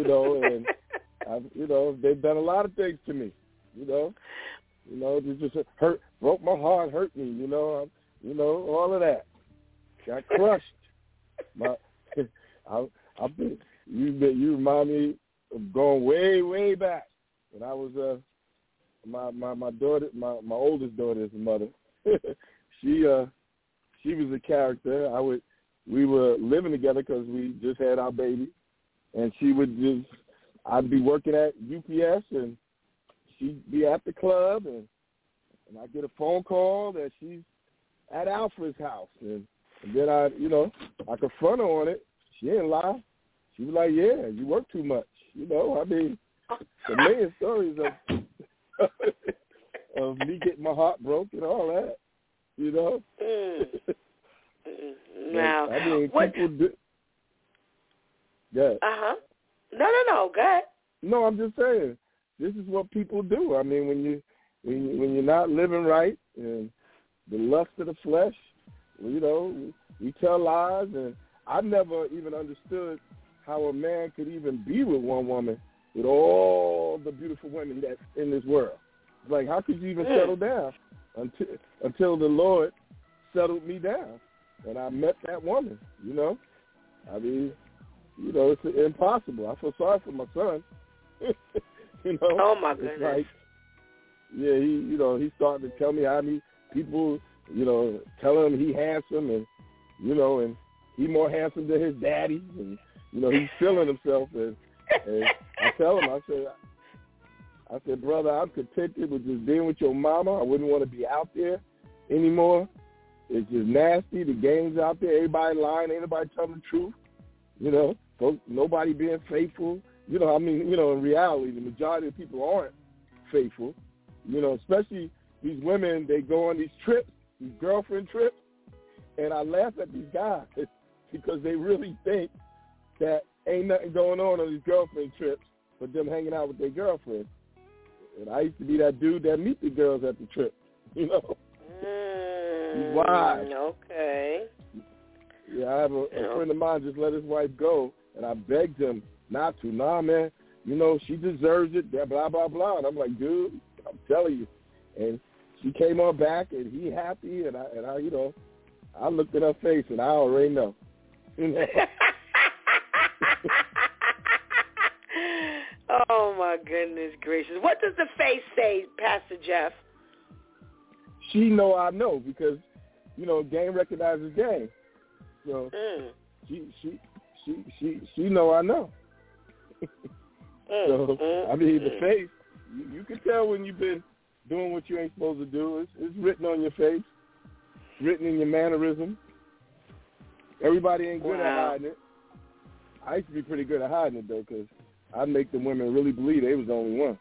they've done a lot of things to me, they just broke my heart, hurt me, all of that. Got crushed. You remind me of going way, way back when I was my daughter, my oldest daughter's mother. She was a character. We were living together because we just had our baby, and I'd be working at UPS, and she'd be at the club, and I get a phone call that she's at Alfred's house, and then I confront her on it. She didn't lie. She was like, "Yeah, you work too much." I mean, the million stories of me getting my heart broken and all that. Now, I mean, what? People do. Yeah. No. Go ahead. No, I'm just saying. This is what people do. I mean, when you're not living right and the lust of the flesh, we tell lies, and I never even understood how a man could even be with one woman with all the beautiful women that's in this world. It's like, how could you even settle down until the Lord settled me down and I met that woman? I mean, it's impossible. I feel sorry for my son. Oh my goodness. It's like, yeah, he's starting to tell me how many people, tell him he handsome and he more handsome than his daddy, and he's feeling himself, and I tell him, I said, brother, I'm contented with just being with your mama. I wouldn't want to be out there anymore. It's just nasty. The game's out there. Everybody lying. Ain't nobody telling the truth. Folks, nobody being faithful. In reality, the majority of people aren't faithful. Especially these women, they go on these trips, these girlfriend trips, and I laugh at these guys because they really think that ain't nothing going on these girlfriend trips but them hanging out with their girlfriends. And I used to be that dude that meet the girls at the trip, He's wise. Okay. Yeah, I have a friend of mine just let his wife go, and I begged him not to. Nah, man, she deserves it, blah, blah, blah. And I'm like, dude, I'm telling you. And she came on back, and he happy, and I looked at her face, and I already know. Oh, my goodness gracious. What does the face say, Pastor Jeff? She know I know because, game recognizes game. She know I know. I mean, the face, you can tell when you've been doing what you ain't supposed to do. It's written on your face. It's written in your mannerism. Everybody ain't good at hiding it. I used to be pretty good at hiding it, though, because I'd make the women really believe they was the only one.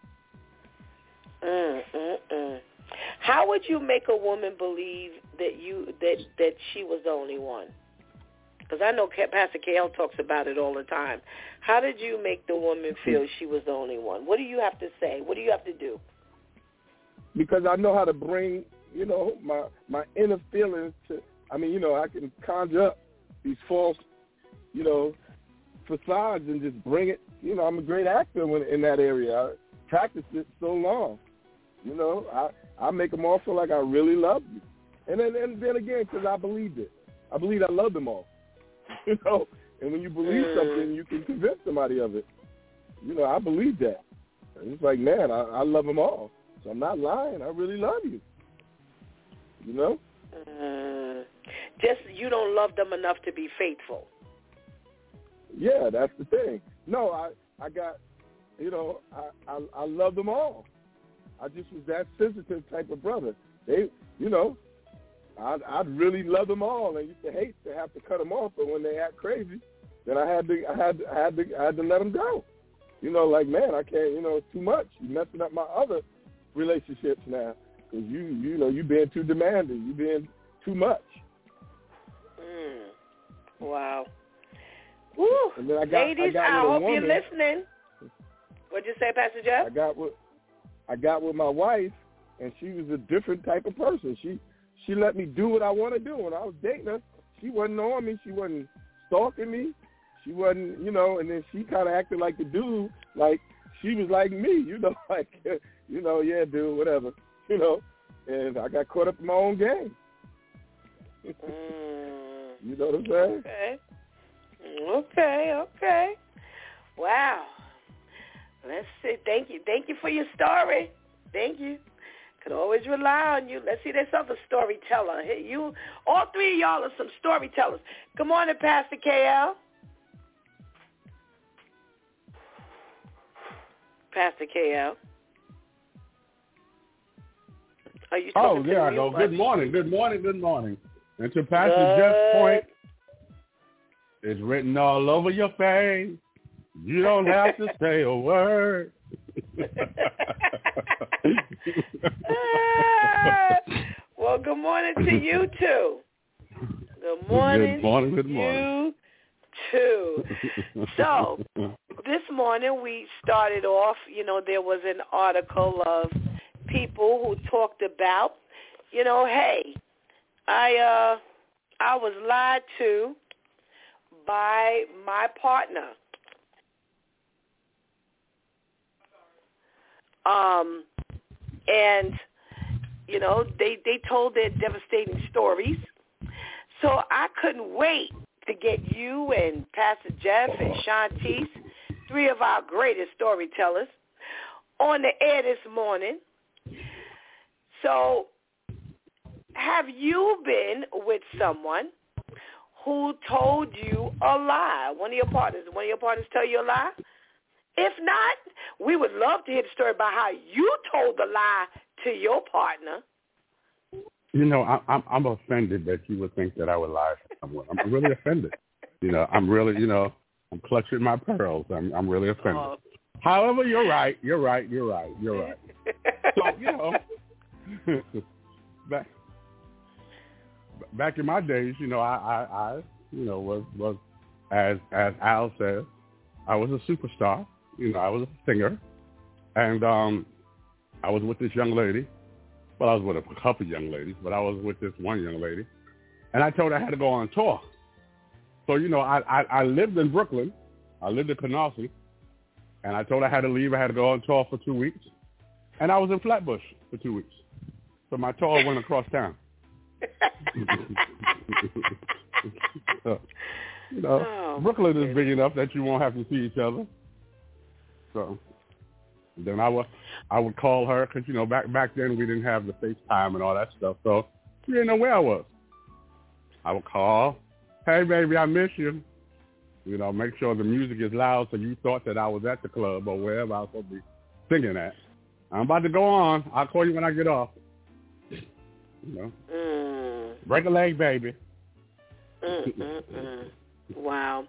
How would you make a woman believe that she was the only one? Because I know Pastor KL talks about it all the time. How did you make the woman feel she was the only one? What do you have to say? What do you have to do? Because I know how to bring, my inner feelings to, I can conjure up these false, facades and just bring it. I'm a great actor in that area. I practiced it so long. I make them all feel like I really love you. And then again, because I believed it. I believed I loved them all. And when you believe something, you can convince somebody of it. I believe that. And it's like, man, I love them all. So I'm not lying. I really love you. Just you don't love them enough to be faithful. Yeah, that's the thing. No, I got, I love them all. I just was that sensitive type of brother. They, I'd really love them all, and used to hate to have to cut them off. But when they act crazy, then I had to let them go. Like, man, I can't. It's too much. You're messing up my other relationships now because you being too demanding. You being too much. Wow. Woo. And then Ladies, I hope you're listening. What'd you say, Pastor Jeff? I got with my wife, and she was a different type of person. She let me do what I want to do. When I was dating her, she wasn't on me. She wasn't stalking me. She wasn't, and then she kind of acted like the dude, like she was like me, like, yeah, dude, whatever, and I got caught up in my own game. You know what I'm saying? Okay. Wow. Let's see. Thank you for your story. Thank you. Could always rely on you. Let's see this other storyteller. You, all three of y'all are some storytellers. Good morning, Pastor KL. Pastor KL. Are you talking to there I me? go. What? Good morning. And to Pastor Jeff's point, it's written all over your face. You don't have to say a word. Well, good morning to you too. Good morning. Good morning. You too. So this morning we started off. There was an article of people who talked about, hey, I was lied to by my partner. And they told their devastating stories. So I couldn't wait to get you and Pastor Jeff and Shantice, three of our greatest storytellers, on the air this morning. So have you been with someone who told you a lie? One of your partners tell you a lie? If not, we would love to hear the story about how you told the lie to your partner. I'm offended that you would think that I would lie to someone. I'm really offended. I'm clutching my pearls. I'm really offended. However, you're right. So, back in my days, I was as Al says, I was a superstar. I was a singer, and I was with this young lady. Well, I was with a couple young ladies, but I was with this one young lady, and I told her I had to go on tour. So, I lived in Brooklyn. I lived in Canarsie, and I told her I had to leave. I had to go on tour for 2 weeks, and I was in Flatbush for 2 weeks. So my tour went across town. Brooklyn is big enough that you won't have to see each other. So then I would call her because, back then we didn't have the FaceTime and all that stuff. So she didn't know where I was. I would call, hey, baby, I miss you. Make sure the music is loud so you thought that I was at the club or wherever I was supposed to be singing at. I'm about to go on. I'll call you when I get off. Break a leg, baby. Wow.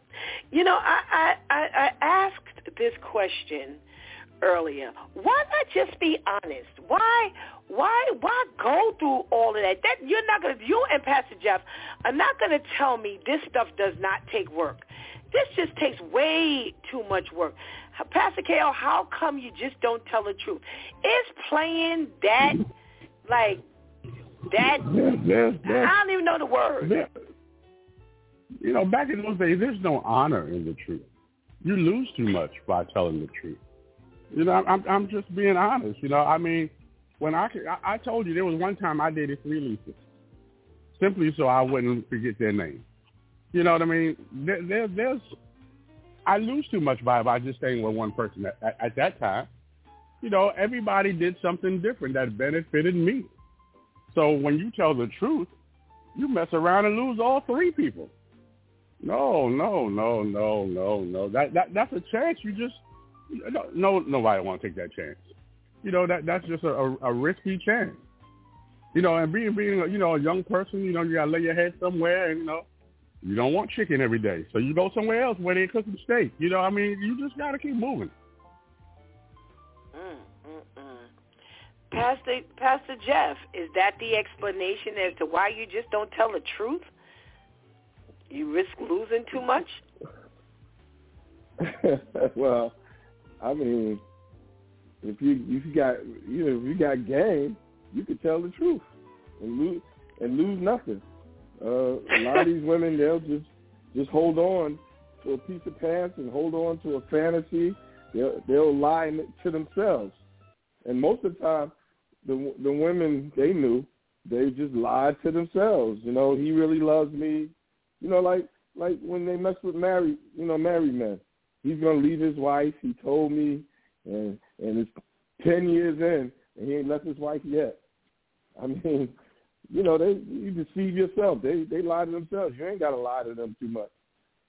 I asked this question earlier. Why not just be honest? Why go through all of that? You and Pastor Jeff are not gonna tell me this stuff does not take work. This just takes way too much work. Pastor K.O., how come you just don't tell the truth? Is playing that like that? I don't even know the word. Back in those days, there's no honor in the truth. You lose too much by telling the truth. I'm just being honest. When I told you there was one time I dated 3 Lisas, simply so I wouldn't forget their name. You know what I mean? I lose too much by just staying with one person at that time. Everybody did something different that benefited me. So when you tell the truth, you mess around and lose all 3 people. No. That's a chance you just nobody want to take that chance. That's just a risky chance. And being a young person, you gotta lay your head somewhere, and you don't want chicken every day, so you go somewhere else where they cook some steak. You just gotta keep moving. Pastor Jeff, is that the explanation as to why you just don't tell the truth? You risk losing too much? Well, I mean, if you got game, you could tell the truth and lose nothing. A lot of these women, they'll just hold on to a piece of pants and hold on to a fantasy. They'll lie to themselves, and most of the time, the women they knew, they just lied to themselves. He really loves me. Like when they mess with married men. He's gonna leave his wife. He told me, and it's 10 years in, and he ain't left his wife yet. I mean, you deceive yourself. They lie to themselves. You ain't gotta lie to them too much.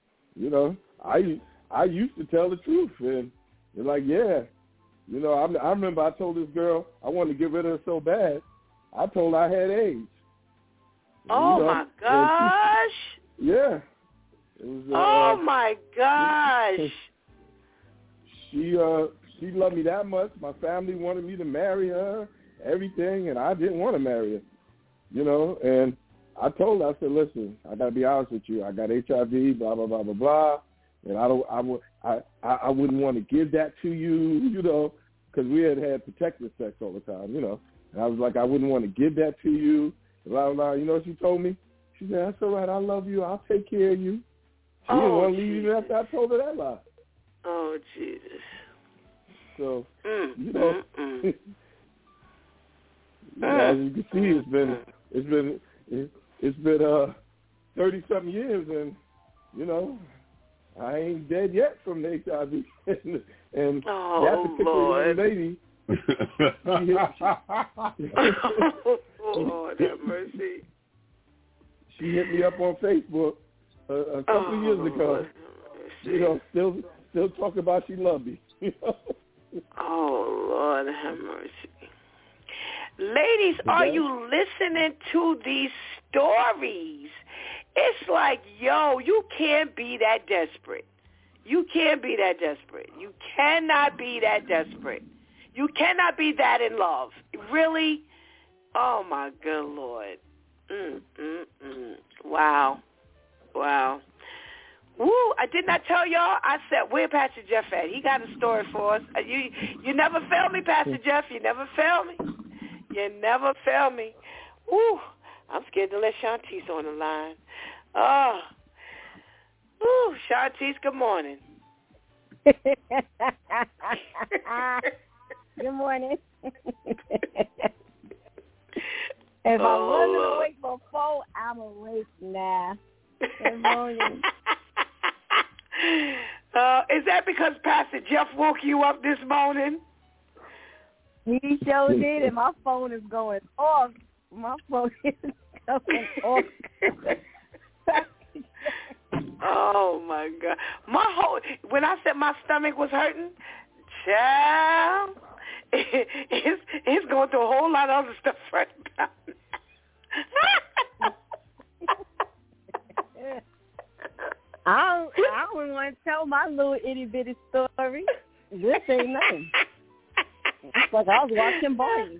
I used to tell the truth, and they're like, yeah. I remember I told this girl I wanted to get rid of her so bad. I told her I had AIDS. Oh, my gosh. Yeah. It was, oh, my gosh. She loved me that much. My family wanted me to marry her, everything, and I didn't want to marry her, you know. And I told her, I said, listen, I got to be honest with you. I got HIV, blah, blah, blah, blah, blah, and I wouldn't want to give that to you, you know, because we had protected sex all the time, you know. And I was like, I wouldn't want to give that to you, blah, blah. You know what she told me? She said, that's all right. I love you. I'll take care of you. She didn't want to leave even after I told her that lie. Oh, Jesus. So, you know, as you can see, it's been 30-something years, and you know, I ain't dead yet from the HIV. and that particular young lady, Lord have mercy. She hit me up on Facebook a couple of years ago. You know, still talking about she loved me. You know? Oh, Lord have mercy. Ladies, are you listening to these stories? It's like, yo, you can't be that desperate. You can't be that desperate. You cannot be that desperate. You cannot be that in love. Really? Oh, my good Lord. Wow. Wow. Woo, I did not tell y'all. I said, where Pastor Jeff at? He got a story for us. You never fail me, Pastor Jeff. You never fail me. You never fail me. Woo, I'm scared to let Shantice on the line. Oh. Woo, Shantice, good morning. Good morning. If I wasn't awake before, I'm awake now. Good morning. Is that because Pastor Jeff woke you up this morning? He sure did, and my phone is going off. My phone is going off. Oh, my God. When I said my stomach was hurting, child, it's going through a whole lot of other stuff right now. I don't want to tell my little itty-bitty story. This ain't nothing. It's like I was watching Barney.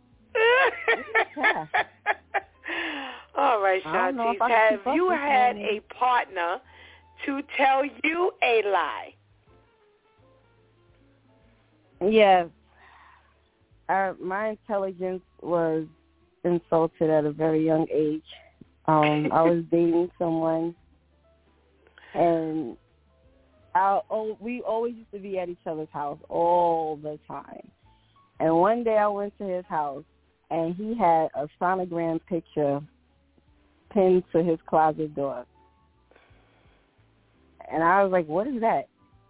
Yeah. All right, Shantice, have you had a partner to tell you a lie? Yes. My intelligence was insulted at a very young age. I was dating someone, and we always used to be at each other's house all the time. And one day I went to his house, and he had a sonogram picture pinned to his closet door. And I was like, what is that?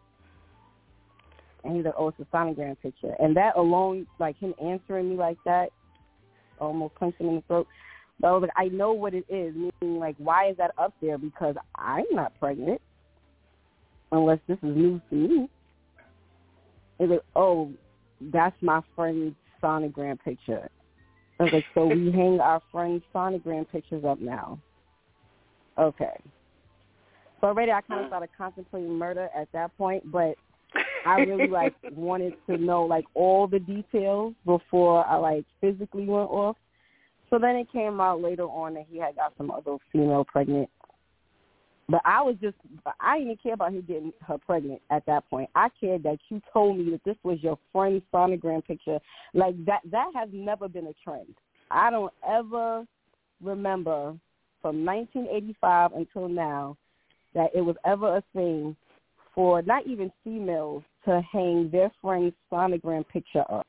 And he's like, oh, it's a sonogram picture. And that alone, like him answering me like that, almost punched him in the throat. But I was like, I know what it is. Meaning, like, why is that up there? Because I'm not pregnant, unless this is news to me. He's like, oh, that's my friend's sonogram picture. I was like, so we hang our friend's sonogram pictures up now. Okay. So already I kind of started contemplating murder at that point, but I really, like, wanted to know, like, all the details before I, like, physically went off. So then it came out later on that he had got some other female pregnant. But I didn't even care about him getting her pregnant at that point. I cared that you told me that this was your friend's sonogram picture. Like, that has never been a trend. I don't ever remember from 1985 until now that it was ever a thing for not even females to hang their friend's sonogram picture up.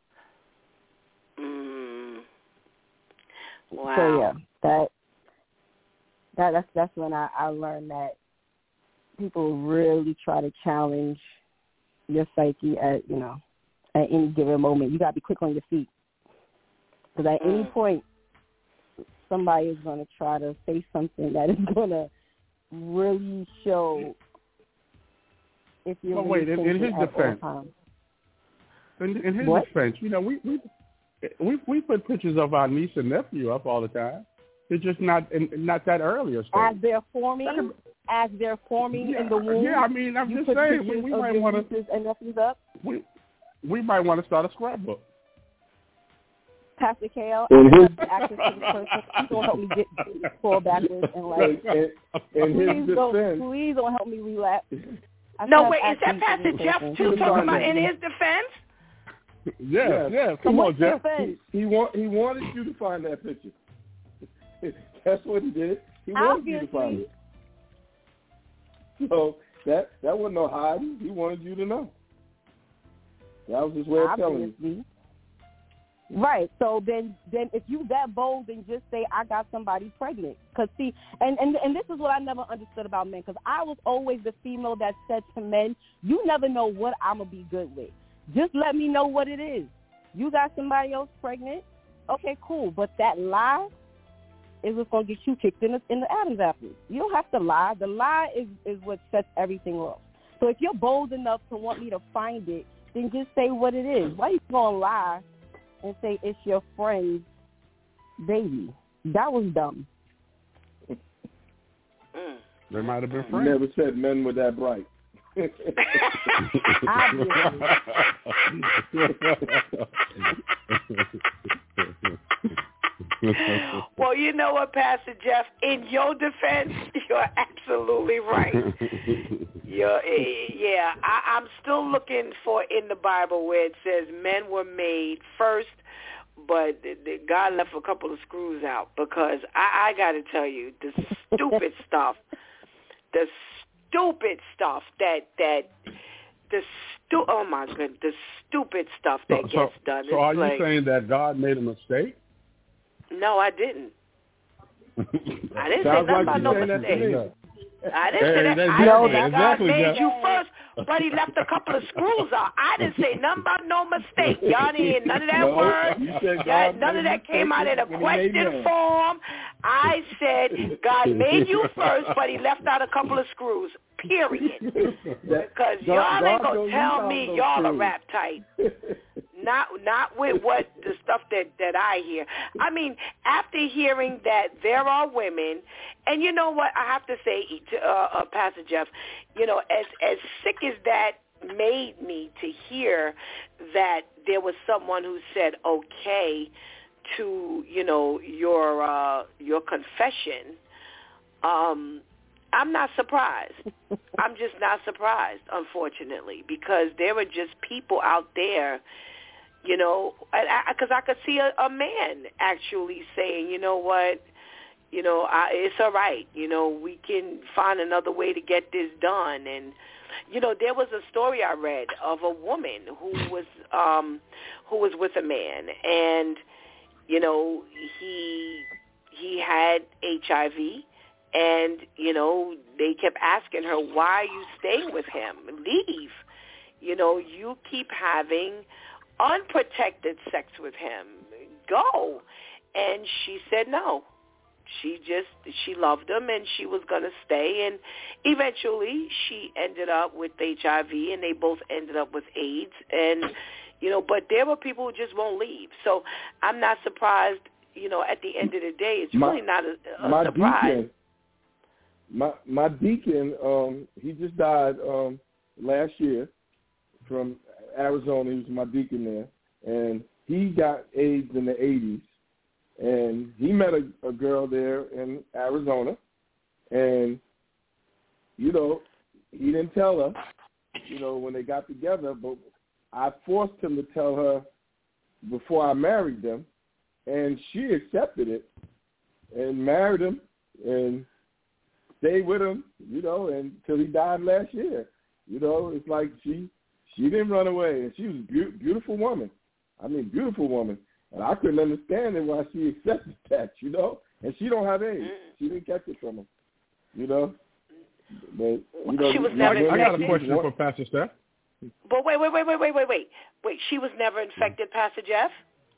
Wow. So, yeah, that's when I learned that people really try to challenge your psyche at any given moment. You got to be quick on your feet. Because at any point, somebody is going to try to say something that is going to really show if you're in his defense. In his defense, we put pictures of our niece and nephew up all the time. It's just not that earlier stage. As they're forming in the womb. Yeah, I mean, I'm just saying we might want to and nephews up. We might want to start a scrapbook. Pastor Kale, I have access to the person. Please don't help me fall backwards and like. Please don't help me relapse. No, wait, is that Pastor Jeff too talking about in his defense? Yeah. Come on, Jeff. He wanted you to find that picture. That's what he did. He wanted you to find it. So that wasn't no hiding. He wanted you to know. That was his way of telling you. Right. So then if you that bold, then just say, I got somebody pregnant. Because, see, and this is what I never understood about men. Because I was always the female that said to men, you never know what I'm going to be good with. Just let me know what it is. You got somebody else pregnant? Okay, cool. But that lie is what's going to get you kicked in the Adam's apple. You don't have to lie. The lie is what sets everything off. So if you're bold enough to want me to find it, then just say what it is. Why are you going to lie and say it's your friend's baby? That was dumb. They might have been friends. Never said men were that bright. Well, you know what, Pastor Jeff? In your defense, you're absolutely right. I'm still looking for in the Bible where it says men were made first, but God left a couple of screws out, because I got to tell you, the stupid stuff that oh my goodness, the stupid stuff that gets done. So are you saying that God made a mistake? No, I didn't. I didn't say nothing about no mistake. I didn't say that. I said God made you first, but he left a couple of screws out. I didn't say nothing about no mistake. Y'all didn't hear none of that word. None of that came out in a question form. I said God made you first, but he left out a couple of screws. Period. Because y'all ain't gonna tell me y'all are rap tight. Not with what the stuff that I hear. I mean, after hearing that there are women, and you know what I have to say to Pastor Jeff, you know, as sick as that made me to hear that there was someone who said okay to, you know, your confession. I'm not surprised. I'm just not surprised, unfortunately, because there are just people out there, you know, because I could see a man actually saying, you know what, you know, it's all right. You know, we can find another way to get this done. And, you know, there was a story I read of a woman who was with a man, and, you know, he had HIV. And, you know, they kept asking her, why are you staying with him? Leave. You know, you keep having unprotected sex with him. Go. And she said no. She loved him, and she was going to stay. And eventually she ended up with HIV, and they both ended up with AIDS. And, you know, but there were people who just won't leave. So I'm not surprised, you know, at the end of the day. It's really not a surprise. My deacon, he just died last year from Arizona. He was my deacon there, and he got AIDS in the 80s. And he met a girl there in Arizona, and, you know, he didn't tell her, you know, when they got together, but I forced him to tell her before I married them, and she accepted it and married him and stayed with him, you know, until he died last year. You know, it's like she didn't run away, and she was a beautiful woman. I mean, beautiful woman. And I couldn't understand it why she accepted that, you know. And she don't have AIDS. She didn't catch it from him, you know. But, you know, she was never I got a question for Pastor Steph. But wait. She was never infected, Pastor Jeff?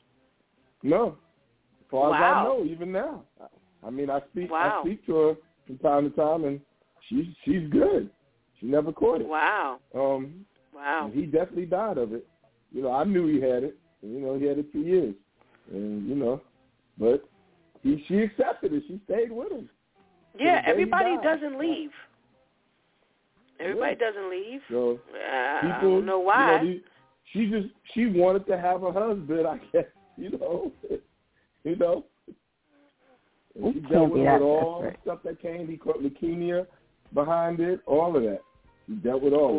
No. As far as I know, even now. I mean, I speak to her from time to time, and she's good. She never caught it. Wow. And he definitely died of it. You know, I knew he had it. And, you know, he had it for years. And but she accepted it. She stayed with him. Yeah, everybody doesn't leave. Everybody doesn't leave. So people, I don't know why. She wanted to have a husband, I guess. And she dealt with all the stuff that came. He caught leukemia behind it, all of that. He dealt with all of it.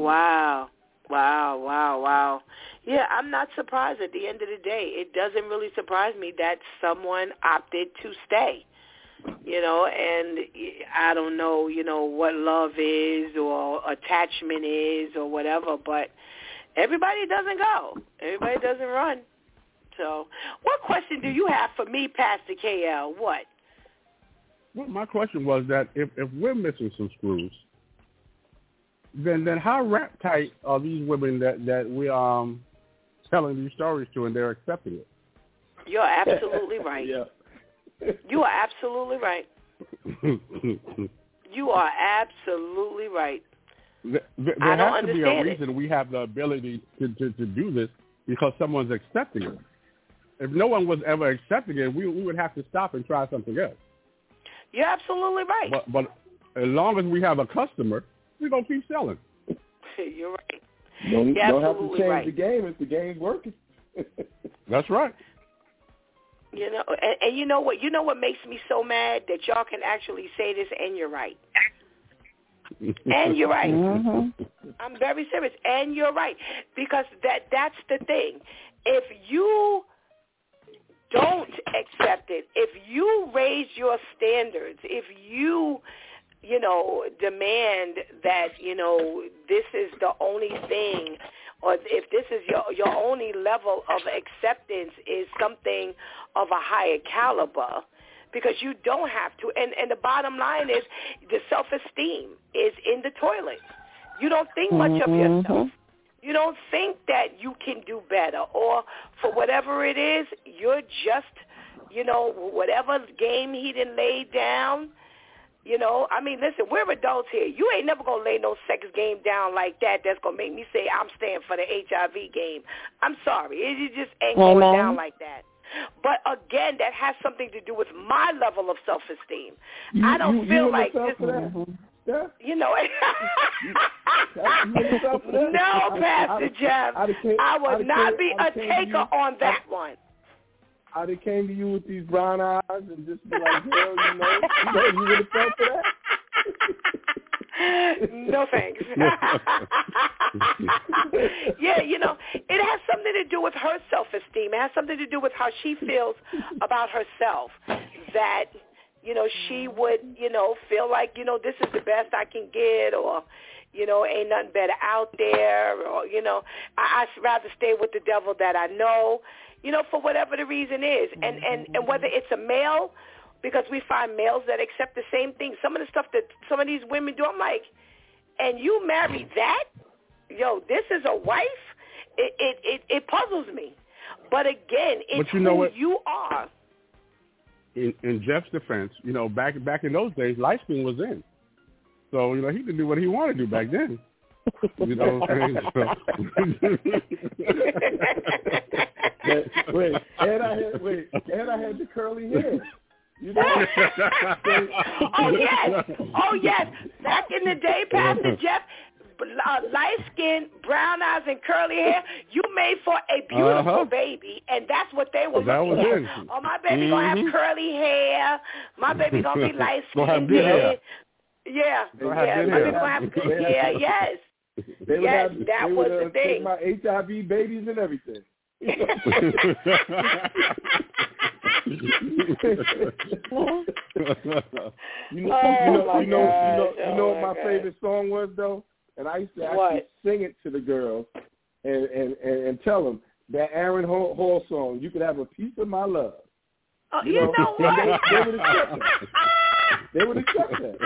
Wow. Yeah, I'm not surprised at the end of the day. It doesn't really surprise me that someone opted to stay. And I don't know, what love is or attachment is or whatever, but everybody doesn't go. Everybody doesn't run. So what question do you have for me, Pastor KL? What? Well, my question was that if we're missing some screws, then how wrap tight are these women that we telling these stories to, and they're accepting it? You're absolutely right. Yeah. You are absolutely right. You are absolutely right. There has to be a reason we have the ability to do this, because someone's accepting it. If no one was ever accepting it, we would have to stop and try something else. You're absolutely right. But as long as we have a customer, we're going to keep selling. You're right. Don't have to change the game if the game's working. That's right. And you know what? You know what makes me so mad? That y'all can actually say this, and you're right. And you're right. Mm-hmm. I'm very serious. And you're right. Because that's the thing. If you don't accept it, if you raise your standards, if you demand that, this is the only thing, or if this is your only level of acceptance is something of a higher caliber, because you don't have to. And the bottom line is the self-esteem is in the toilet. You don't think much of yourself. You don't think that you can do better, or for whatever it is, you're just, whatever game he done laid down. Listen, we're adults here. You ain't never going to lay no sex game down like that that's going to make me say I'm staying for the HIV game. I'm sorry. It just ain't going down like that. But, again, that has something to do with my level of self-esteem. I don't feel like this. Yeah. No, Pastor Jeff, I would not be a taker on that one. I done came to you with these brown eyes and just be like, girl, you would have felt for that? No thanks. Yeah, it has something to do with her self-esteem. It has something to do with how she feels about herself. That, she would, feel like, this is the best I can get, or, ain't nothing better out there, or, I'd rather stay with the devil that I know, for whatever the reason is. And whether it's a male, because we find males that accept the same thing. Some of the stuff that some of these women do, I'm like, and you married that? This is a wife? It puzzles me. But again, it's you are. In Jeff's defense, back in those days, light skin was in. So, he could do what he wanted to do back then. You know what I'm saying? And I had the curly hair. Oh yes. Back in the day, Pastor Jeff, light skin, brown eyes, and curly hair, you made for a beautiful baby, and that's what they were looking at. Oh, my baby gonna have curly hair. My baby gonna be light skinned. Yeah, my baby gonna have good hair. Yes. That was the thing. Take my HIV babies and everything. You know what my favorite song was though, and I used to actually sing it to the girls and tell them that Aaron Hall song. You could have a piece of my love. Oh, you know what? They would accept that.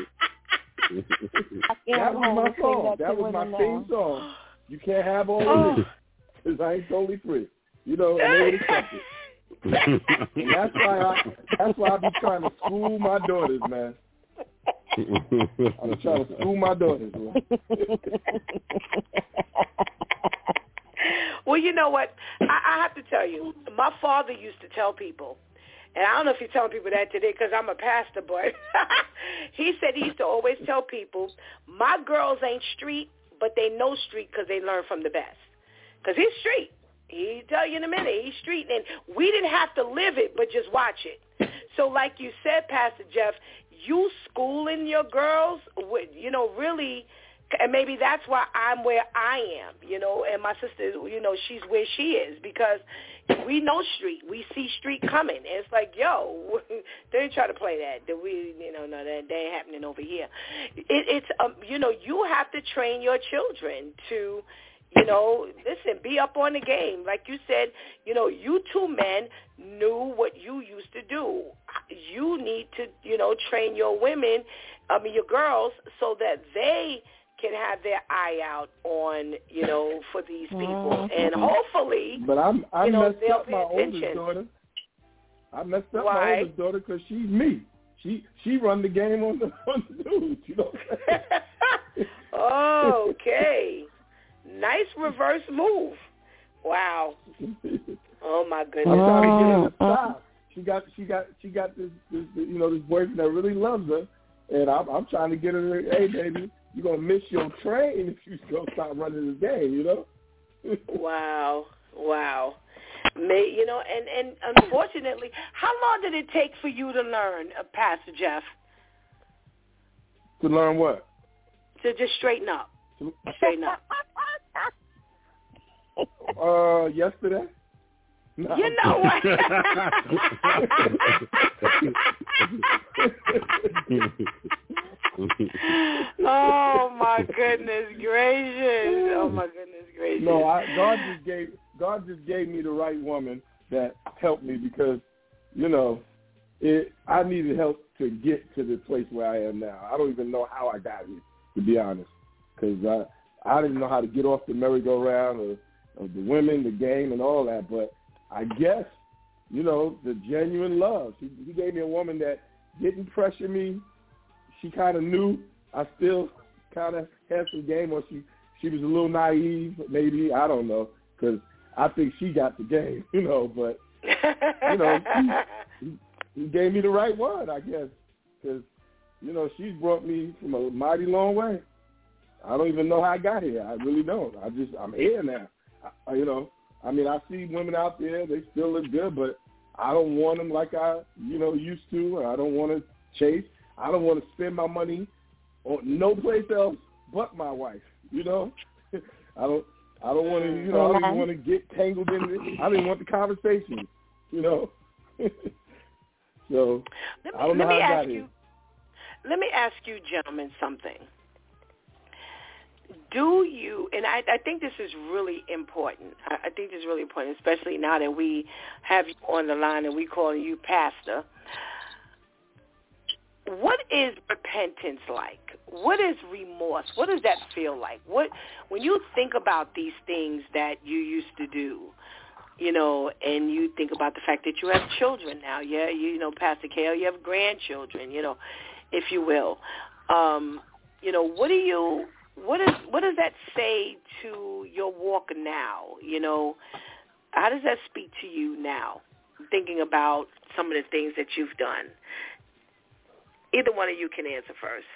That was my song. That was my theme song. You can't have all of this because I ain't totally free. And they would accept it. And that's why I be trying to school my daughters, man. I'm trying to school my daughters, man. Well, you know what? I have to tell you, my father used to tell people, and I don't know if he's telling people that today because I'm a pastor, but he said he used to always tell people, my girls ain't street, but they know street because they learn from the best. Because he's street. He'll tell you in a minute. He's street. And we didn't have to live it, but just watch it. So like you said, Pastor Jeff, you schooling your girls, with, you know, really, and maybe that's why I'm where I am, you know, and my sister, you know, she's where she is because we know street. We see street coming. And it's like, yo, they ain't try to play that. We, you know, no, that ain't happening over here. It's, you know, you have to train your children to, you know, listen, be up on the game. Like you said, you know, you two men knew what you used to do. You need to, you know, train your women, your girls, so that they can have their eye out on, you know, for these people. And hopefully, but I you know, messed they'll up pay my attention. oldest daughter. I messed up Why? my oldest daughter because she's me. She run the game on the dudes, you know. Okay. Nice reverse move. Wow. Oh my goodness. I'm trying to get her to stop. She got this you know, this boyfriend that really loves her, and I'm trying to get her to, hey baby, you're gonna miss your train if you don't stop running this game, you know. Wow. You know, and unfortunately, how long did it take for you to learn, Pastor Jeff? To learn what? To just straighten up. Straighten up. Yesterday. No. You know what? Oh my goodness gracious! Oh my goodness gracious! No, God just gave me the right woman that helped me because, you know, I needed help to get to the place where I am now. I don't even know how I got here, to be honest, because I didn't know how to get off the merry-go-round of the women, the game, and all that. But I guess, you know, the genuine love. He gave me a woman that didn't pressure me. She kind of knew I still kind of had some game, or she was a little naive, maybe. I don't know, because I think she got the game, you know. But, you know, he gave me the right one, I guess, because, you know, she's brought me from a mighty long way. I don't even know how I got here. I really don't. I'm here now. You know, I mean, I see women out there, they still look good, but I don't want them like I, you know, used to. I don't want to chase. I don't want to spend my money on no place else but my wife, you know. I don't want to, you know, I don't even want to get tangled in it. I don't even want the conversation, you know. So, I don't know how I got here. Let me ask you, gentlemen, something. Do you, and I think this is really important. I think this is really important, especially now that we have you on the line and we calling you pastor. What is repentance like? What is remorse? What does that feel like? When you think about these things that you used to do, you know, and you think about the fact that you have children now, yeah, you know, Pastor Kale, you have grandchildren, you know, if you will. You know, what does that say to your walk now? You know, how does that speak to you now, thinking about some of the things that you've done? Either one of you can answer first.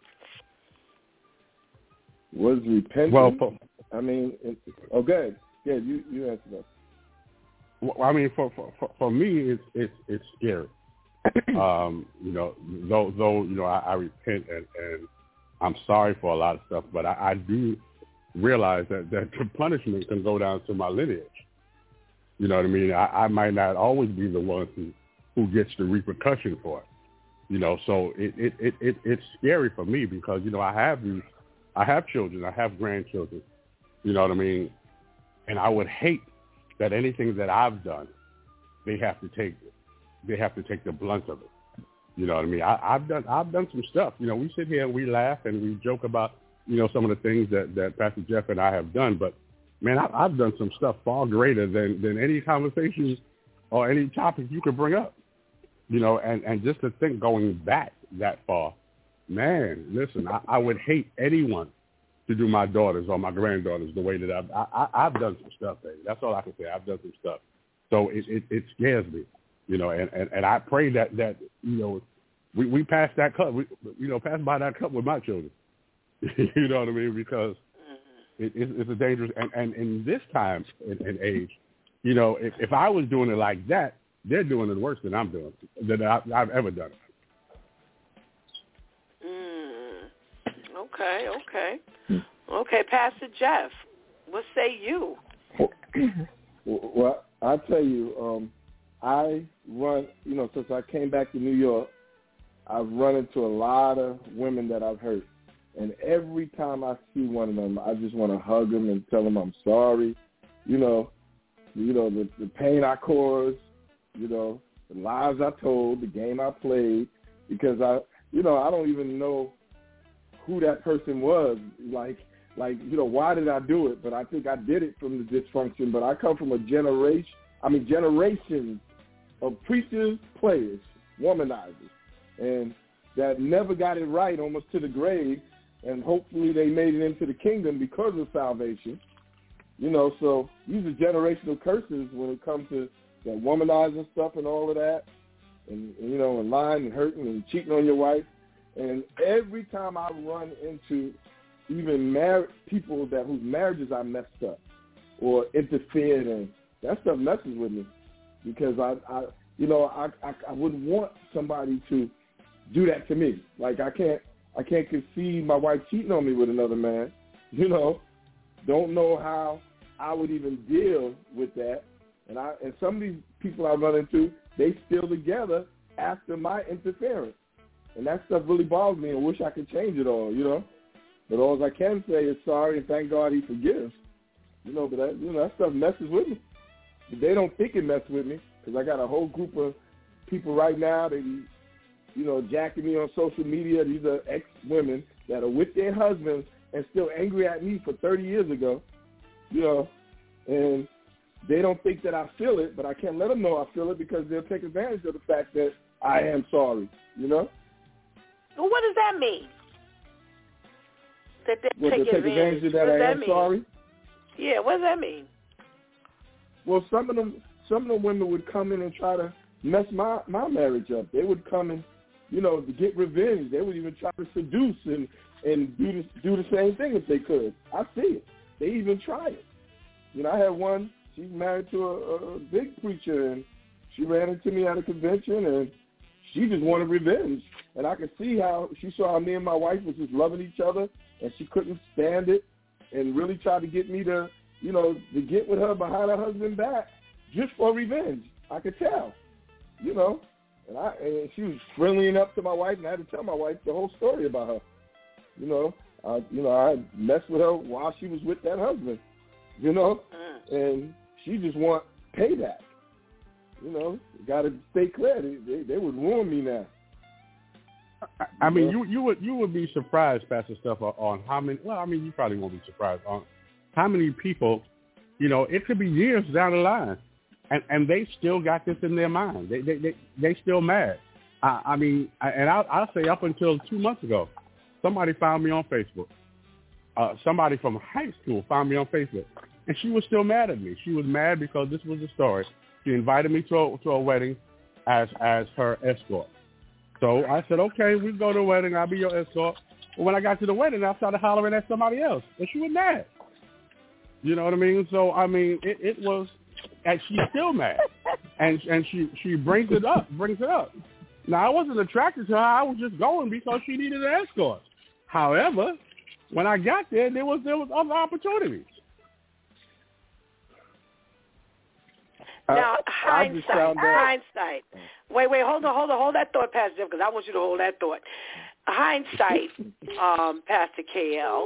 Was repentance? Well, I mean, okay, yeah, you answer that. Well, I mean, for me, it's scary. You know, though you know, I repent and I'm sorry for a lot of stuff, but I do realize that the punishment can go down to my lineage. You know what I mean? I might not always be the one who gets the repercussion for it. You know, so it's scary for me because, you know, I have children, I have grandchildren. You know what I mean? And I would hate that anything that I've done, they have to take the blunt of it. You know what I mean? I've done some stuff. You know, we sit here and we laugh and we joke about, you know, some of the things that Pastor Jeff and I have done. But, man, I've done some stuff far greater than any conversations or any topic you could bring up. You know, and just to think going back that far, man, listen, I would hate anyone to do my daughters or my granddaughters the way that I've done some stuff, baby. That's all I can say. I've done some stuff. So it scares me, you know, and I pray that you know, we pass that cup, pass by that cup with my children. You know what I mean? Because it's a dangerous, and in this time and age, you know, if I was doing it like that, they're doing it worse than I'm doing, than I've ever done it. Okay, Pastor Jeff, what say you? Well, I'll tell you, I run, you know, since I came back to New York, I've run into a lot of women that I've hurt. And every time I see one of them, I just want to hug them and tell them I'm sorry. You know, the pain I caused, you know, the lies I told, the game I played, because I don't even know who that person was. Like, you know, why did I do it? But I think I did it from the dysfunction. But I come from generations of preachers, players, womanizers, and that never got it right almost to the grave. And hopefully they made it into the kingdom because of salvation. You know, so these are generational curses when it comes to that womanizing stuff and all of that, and you know, and lying and hurting and cheating on your wife. And every time I run into even people whose marriages I messed up or interfered in, that stuff messes with me, because I wouldn't want somebody to do that to me. Like I can't conceive my wife cheating on me with another man. You know, don't know how I would even deal with that. And some of these people I run into, they still together after my interference. And that stuff really bothers me. I wish I could change it all, you know. But all I can say is sorry and thank God he forgives. You know, but that stuff messes with me. But they don't think it messes with me, because I got a whole group of people right now that, you know, jacking me on social media. These are ex-women that are with their husbands and still angry at me for 30 years ago, you know, and they don't think that I feel it, but I can't let them know I feel it, because they'll take advantage of the fact that I am sorry, you know? Well, what does that mean? That they take advantage of that I am sorry? Yeah, what does that mean? Well, some of the women would come in and try to mess my marriage up. They would come and, you know, to get revenge. They would even try to seduce and do the same thing if they could. I see it. They even try it. You know, I had one, she's married to a big preacher, and she ran into me at a convention, and she just wanted revenge. And I could see how she saw how me and my wife was just loving each other, and she couldn't stand it, and really tried to get me to, you know, to get with her behind her husband back just for revenge. I could tell, you know. And she was friendlying up to my wife, and I had to tell my wife the whole story about her. You know, I messed with her while she was with that husband, you know, and she just want payback. You know, got to stay clear. They would ruin me now. I mean, you would be surprised, Pastor Steph, on how many. Well, I mean, you probably won't be surprised on how many people. You know, it could be years down the line, and they still got this in their mind. They still mad. I mean, I'll say up until 2 months ago, somebody found me on Facebook. Somebody from high school found me on Facebook, and she was still mad at me. She was mad because this was the story. She invited me to a wedding as her escort. So I said, okay, we go to the wedding. I'll be your escort. But when I got to the wedding, I started hollering at somebody else, and she was mad. You know what I mean? So, I mean, it was, and she's still mad. And she brings it up. Now, I wasn't attracted to her. I was just going because she needed an escort. However, when I got there was other opportunities. Now, hindsight. Wait, hold that thought, Pastor Jeff, because I want you to hold that thought. Hindsight, Pastor KL,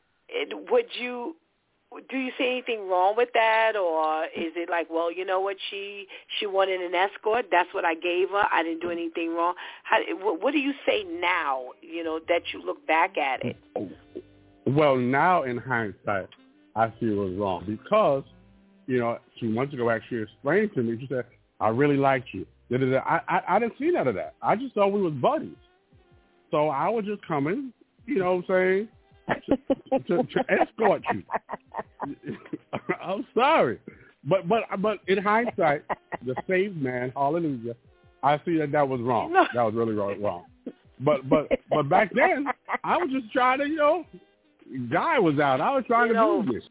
do you see anything wrong with that, or is it like, well, you know what, she wanted an escort, that's what I gave her, I didn't do anything wrong? What do you say now, you know, that you look back at it? Well, now in hindsight, I see it was wrong because, you know, 2 months ago, actually explained to me, she said, I really liked you. I didn't see none of that. I just thought we was buddies. So I was just coming, you know what I'm saying, to escort you. I'm sorry. But in hindsight, the saved man, hallelujah, I see that was wrong. That was really wrong. But back then, I was just trying to, Guy was out. I was trying to do this,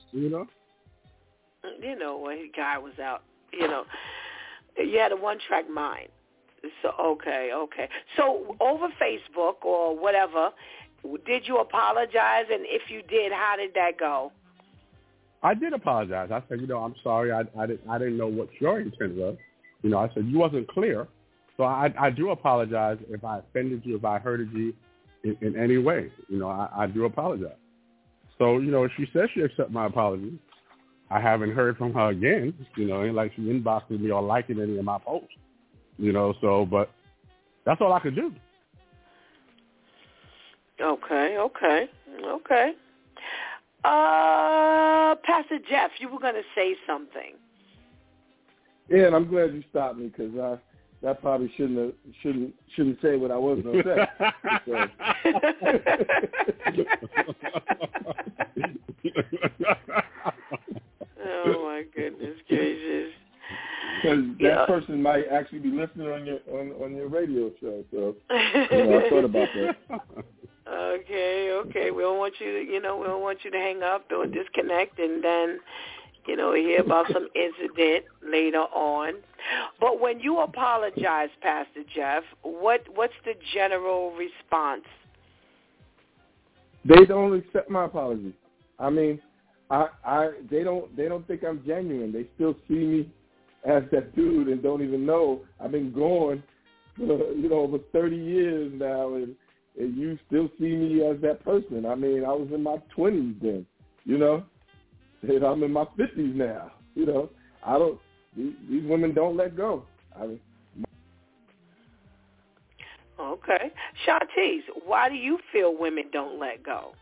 when Guy was out, you had a one-track mind. So, okay. So over Facebook or whatever, did you apologize? And if you did, how did that go? I did apologize. I said, I'm sorry. I didn't know what your intent was. I said, you wasn't clear. So I do apologize if I offended you, if I hurted you in any way. I do apologize. So, she says she accepted my apology. I haven't heard from her again. Ain't like she inboxes me or liking any of my posts. But that's all I could do. Okay. Pastor Jeff, you were going to say something. Yeah, and I'm glad you stopped me because that probably shouldn't say what I was going to say. Oh my goodness gracious! Because that person might actually be listening on your radio show, so I thought about that. Okay. We don't want you to, we don't want you to hang up or disconnect, and then, hear about some incident later on. But when you apologize, Pastor Jeff, what's the general response? They don't accept my apology. I mean, they don't think I'm genuine. They still see me as that dude and don't even know I've been gone, over 30 years now, and you still see me as that person. I mean, I was in my 20s then, and I'm in my 50s now. These women don't let go. Okay. Shantice, why do you feel women don't let go?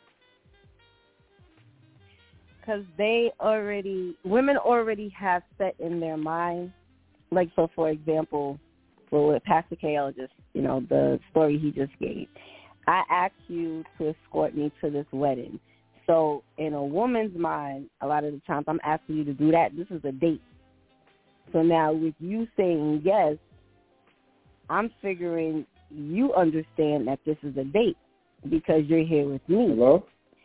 Because women already have set in their mind, like, so for example, with Pastor K.L., just, the story he just gave, I asked you to escort me to this wedding. So in a woman's mind, a lot of the times I'm asking you to do that. This is a date. So now with you saying yes, I'm figuring you understand that this is a date because you're here with me. Hello?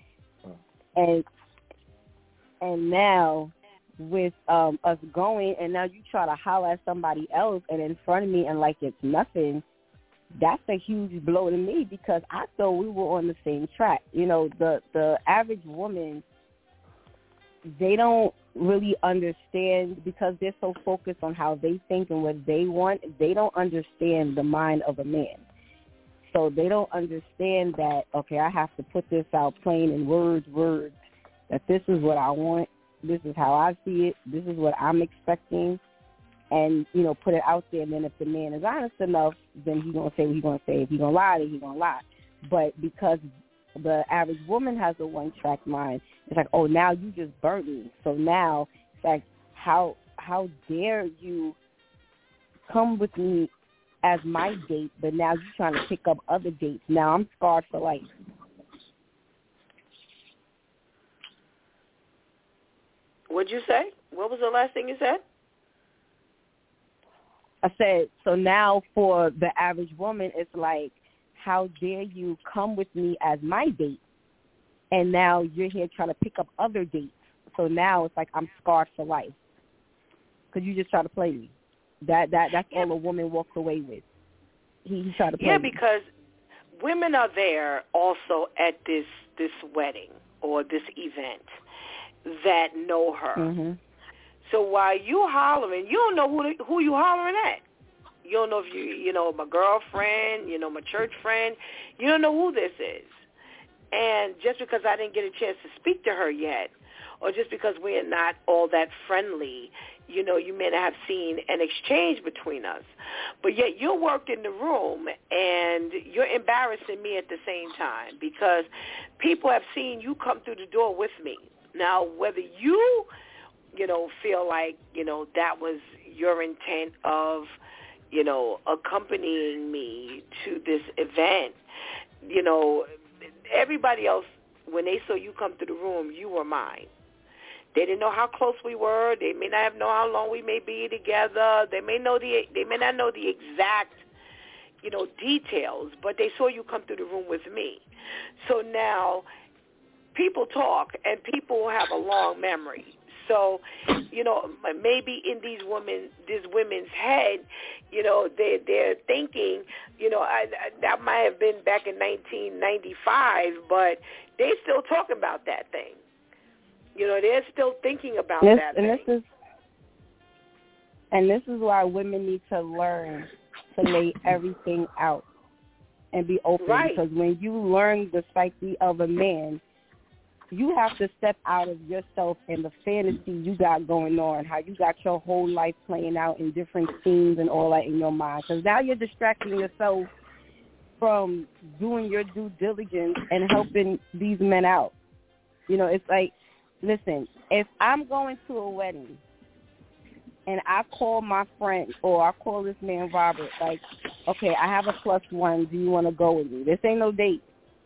And now with us going, and now you try to holler at somebody else and in front of me and like it's nothing, that's a huge blow to me because I thought we were on the same track. The average woman, they don't really understand because they're so focused on how they think and what they want. They don't understand the mind of a man. So they don't understand that, okay, I have to put this out plain in words, that this is what I want, this is how I see it, this is what I'm expecting, and, put it out there. And then if the man is honest enough, then he's going to say what he's going to say. If he's going to lie, then he's going to lie. But because the average woman has a one-track mind, it's like, oh, now you just burnt me. So now it's like, how dare you come with me as my date, but now you're trying to pick up other dates. Now I'm scarred for life. What'd you say? What was the last thing you said? I said, so now for the average woman, it's like, how dare you come with me as my date, and now you're here trying to pick up other dates. So now it's like I'm scarred for life because you just try to play me. That's all a woman walks away with. He tried to play me. Because women are there also at this wedding or this event that know her. Mm-hmm. So while you hollering, you don't know who you hollering at. You don't know if you know my girlfriend, my church friend. You don't know who this is. And just because I didn't get a chance to speak to her yet, or just because we're not all that friendly, you may not have seen an exchange between us. But yet you're worked in the room and you're embarrassing me at the same time because people have seen you come through the door with me. Now, whether you feel like, that was your intent of, accompanying me to this event, everybody else, when they saw you come through the room, you were mine. They didn't know how close we were. They may not have known how long we may be together. They may not know the exact, details, but they saw you come through the room with me. So now people talk, and people have a long memory. So, maybe in this women's head, they're thinking, that might have been back in 1995, but they still talking about that thing. They're still thinking about that thing. This is why women need to learn to lay everything out and be open. Right. Because when you learn the psyche of a man, you have to step out of yourself and the fantasy you got going on, how you got your whole life playing out in different scenes and all that in your mind. Because now you're distracting yourself from doing your due diligence and helping these men out. It's like, listen, if I'm going to a wedding and I call my friend or I call this man Robert, like, okay, I have a +1. Do you want to go with me? This ain't no date.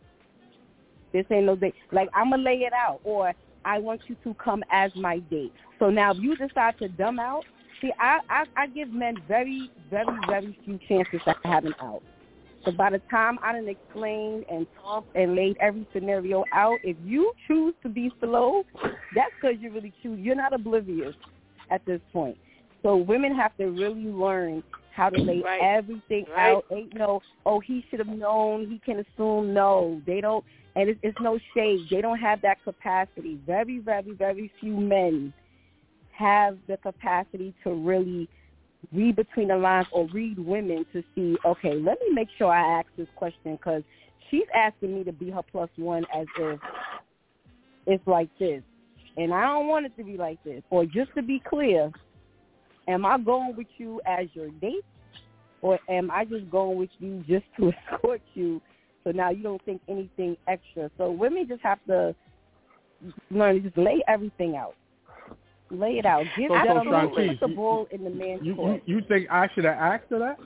Like, I'm going to lay it out. Or I want you to come as my date. So now if you decide to dumb out, see, I give men very, very, very few chances to have an out. So by the time I done explained and talked and laid every scenario out, if you choose to be slow, that's because you really choose. You're not oblivious at this point. So women have to really learn how to lay everything out. Ain't no, he should have known, he can assume. No, they don't. And it's no shade. They don't have that capacity. Very, very, very few men have the capacity to really read between the lines or read women to see, okay, let me make sure I ask this question because she's asking me to be her +1 as if it's like this. And I don't want it to be like this. Or just to be clear, am I going with you as your date or am I just going with you just to escort you so now you don't think anything extra? So women just have to learn to just lay everything out. Lay it out. Give them put the ball in the man's court. You think I should have asked her that?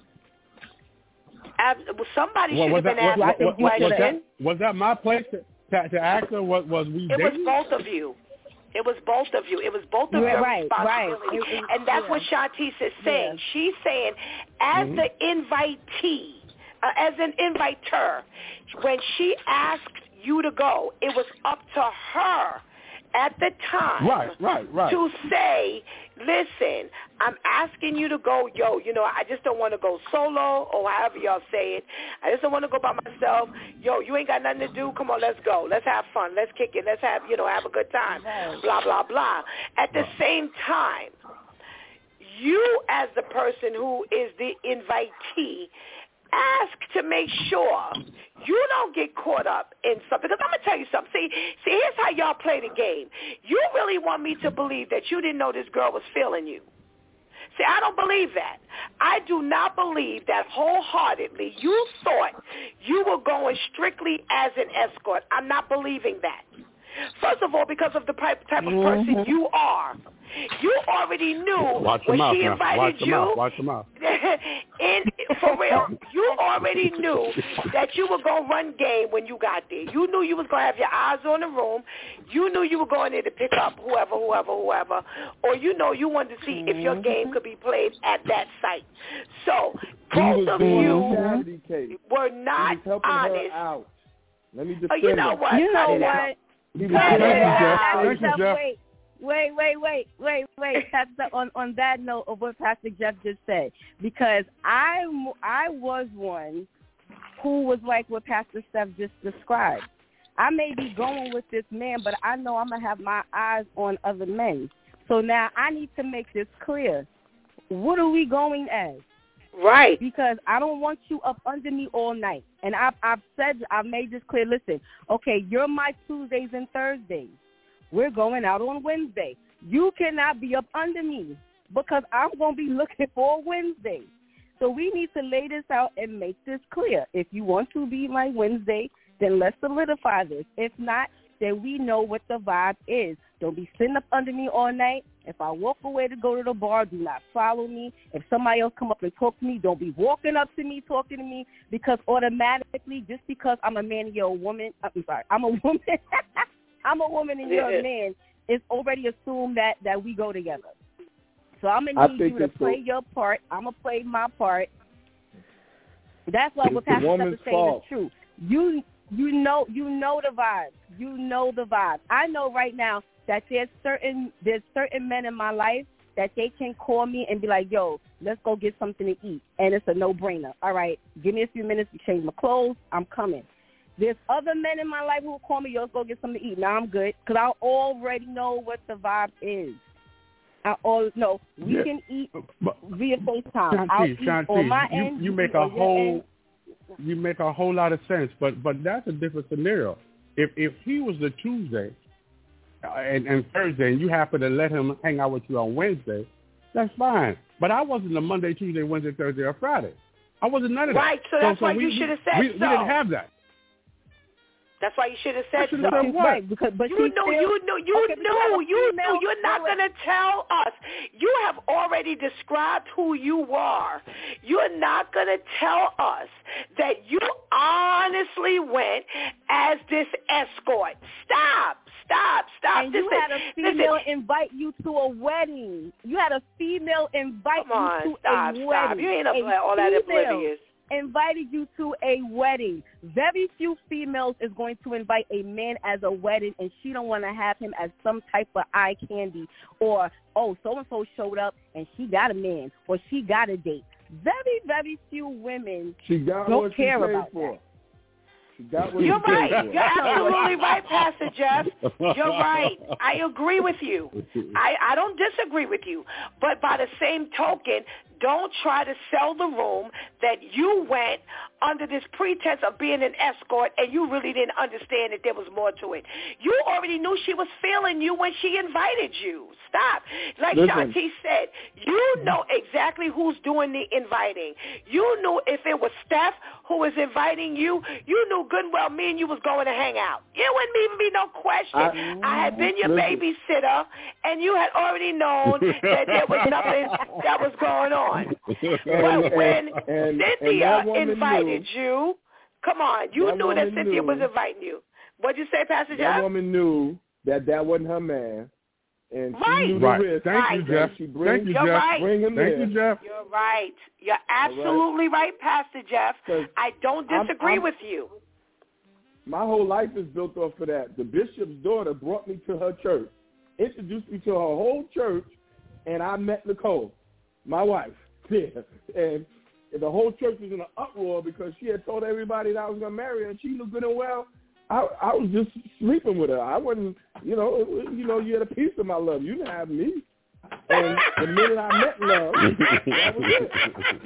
Somebody should have been asked that question. Was that my place to ask her? Was we dating? It was both of you. It was both of you. It was both of your responsibility. Right. And that's what Shantice is saying. Yeah. She's saying, as the invitee, as an inviter, when she asked you to go, it was up to her at the time to say, listen, I'm asking you to go, I just don't want to go solo or however y'all say it. I just don't want to go by myself. You ain't got nothing to do. Come on, let's go. Let's have fun. Let's kick it. Let's have, have a good time. Blah, blah, blah. At the same time, you as the person who is the invitee, ask to make sure you don't get caught up in something. Because I'm going to tell you something. See, here's how y'all play the game. You really want me to believe that you didn't know this girl was feeling you. See, I don't believe that. I do not believe that wholeheartedly you thought you were going strictly as an escort. I'm not believing that. First of all, because of the type of person you are. You already knew when she invited you. Watch your mouth. For real, you already knew that you were going to run game when you got there. You knew you was going to have your eyes on the room. You knew you were going there to pick up whoever. Or you wanted to see if your game could be played at that site. So both of you were not honest. Let me just you know what? Wait. That's on that note of what Pastor Jeff just said, because I was one who was like what Pastor Steph just described. I may be going with this man, but I know I'm going to have my eyes on other men. So now I need to make this clear. What are we going as? Right. Because I don't want you up under me all night. And I've made this clear. Listen, okay, you're my Tuesdays and Thursdays. We're going out on Wednesday. You cannot be up under me because I'm going to be looking for Wednesday. So we need to lay this out and make this clear. If you want to be my Wednesday, then let's solidify this. If not, then we know what the vibe is. Don't be sitting up under me all night. If I walk away to go to the bar, do not follow me. If somebody else come up and talk to me, don't be walking up to me, talking to me, because automatically, just because I'm a man and you're a woman, I'm a woman, I'm a woman and you're a man, it's already assumed that we go together. So I'm going to need you to play your part. I'm going to play my part. That's why what Pastor Steph is saying is true. You know the vibes. You know the vibes. I know right now that there's certain men in my life that they can call me and be like, yo, let's go get something to eat. And it's a no-brainer. All right, give me a few minutes to change my clothes. I'm coming. There's other men in my life who will call me, yo, let's go get something to eat. Now I'm good because I already know what the vibe is. I always know we can eat via FaceTime. Shanti, on my end. You make a whole lot of sense, but that's a different scenario. If he was the Tuesday and Thursday, and you happen to let him hang out with you on Wednesday, that's fine. But I wasn't a Monday, Tuesday, Wednesday, Thursday, or Friday. I wasn't none of that. Right, so that's why you should have said so. We didn't have that. That's why you should have said so. Right, because you knew. You're not going to tell us. You have already described who you are. You're not going to tell us that you honestly went as this escort. Stop. And you had a female invite you to a wedding. You had a female invite you to a wedding. Stop. You ain't all that oblivious. Invited you to a wedding. Very few females is going to invite a man as a wedding, and she don't want to have him as some type of eye candy, or so-and-so showed up and she got a man or she got a date. Very, very few women don't care about that. You're right. You're absolutely right, Pastor Jeff. You're right. I agree with you. I don't disagree with you. But by the same token, don't try to sell the room that you went under this pretense of being an escort and you really didn't understand that there was more to it. You already knew she was feeling you when she invited you. Stop. Like Shanti said, you know exactly who's doing the inviting. You knew if it was Steph who was inviting you, you knew good and well me and you was going to hang out. It wouldn't even be no question. I had been your babysitter, and you had already known that there was nothing that was going on. But when Cynthia invited you, come on, you knew that Cynthia was inviting you. What'd you say, Pastor Jeff? That woman knew that wasn't her man. And right. She knew the risk. Thank you, Jeff. Thank you, Jeff. Right. Bring him Thank you, Jeff. You're right. You're absolutely right, Pastor Jeff. I don't disagree with you. My whole life is built off of that. The bishop's daughter brought me to her church, introduced me to her whole church, and I met Nicole, my wife. Yeah. And the whole church was in an uproar because she had told everybody that I was going to marry her, and she knew good and well I was just sleeping with her. I wasn't, you had a piece of my love. You didn't have me. And the minute I met love, that was it.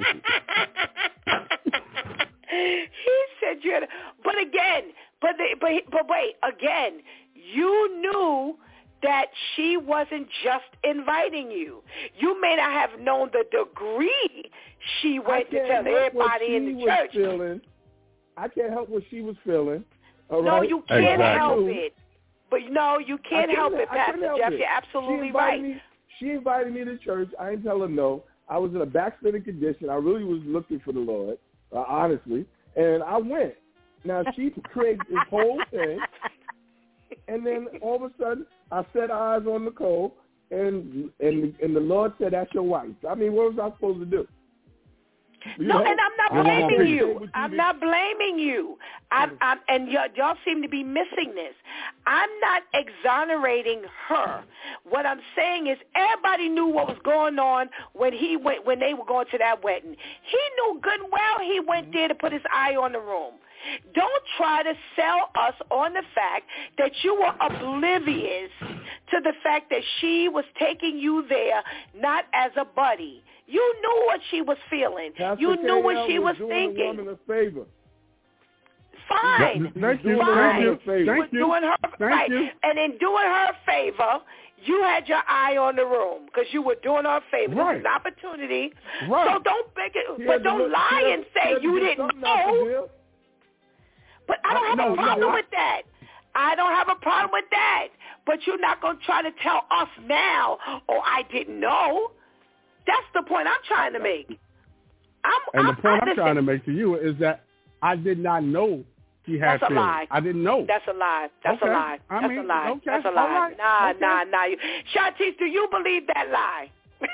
He said you had, but wait, again, you knew that she wasn't just inviting you. You may not have known the degree she went to tell everybody in the church. I can't help what she was feeling. All no, right? you can't help it. But no, you can't help it, Pastor Jeff. You're absolutely right. She invited me to church. I didn't tell her no. I was in a backslidden condition. I really was looking for the Lord, honestly. And I went. Now, she created this whole thing. And then all of a sudden, I set eyes on Nicole, and the Lord said, that's your wife. I mean, what was I supposed to do? And I'm not blaming you. I'm not blaming you. And y'all seem to be missing this. I'm not exonerating her. What I'm saying is everybody knew what was going on when they were going to that wedding. He knew good and well he went there to put his eye on the room. Don't try to sell us on the fact that you were oblivious to the fact that she was taking you there not as a buddy. You knew what she was feeling. Pastor you knew what she was thinking. Doing a woman a favor. Fine. Thank you. Doing her right. And in doing her a favor, you had your eye on the room because you were doing her a favor. Right. This is an opportunity. Right. So don't make it, but don't lie and say you didn't know. But I don't have a problem with that. I don't have a problem with that. But you're not going to try to tell us now, oh, I didn't know. That's the point I'm trying to make. The point I'm trying to make to you is that I did not know he had That's a lie. I didn't know. That's a lie. That's okay. a lie. That's a lie. Okay. That's a lie. Right. Nah. Shantice, do you believe that lie?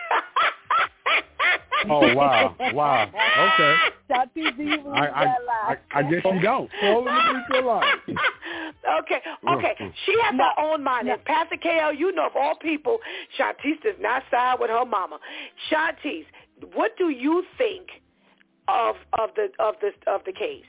Oh, wow. Okay. Shantice, do you believe that lie? I guess you don't. Okay. She has her own mind. And Pastor KL, you know of all people, Shantice does not side with her mama. Shantice, what do you think of the case?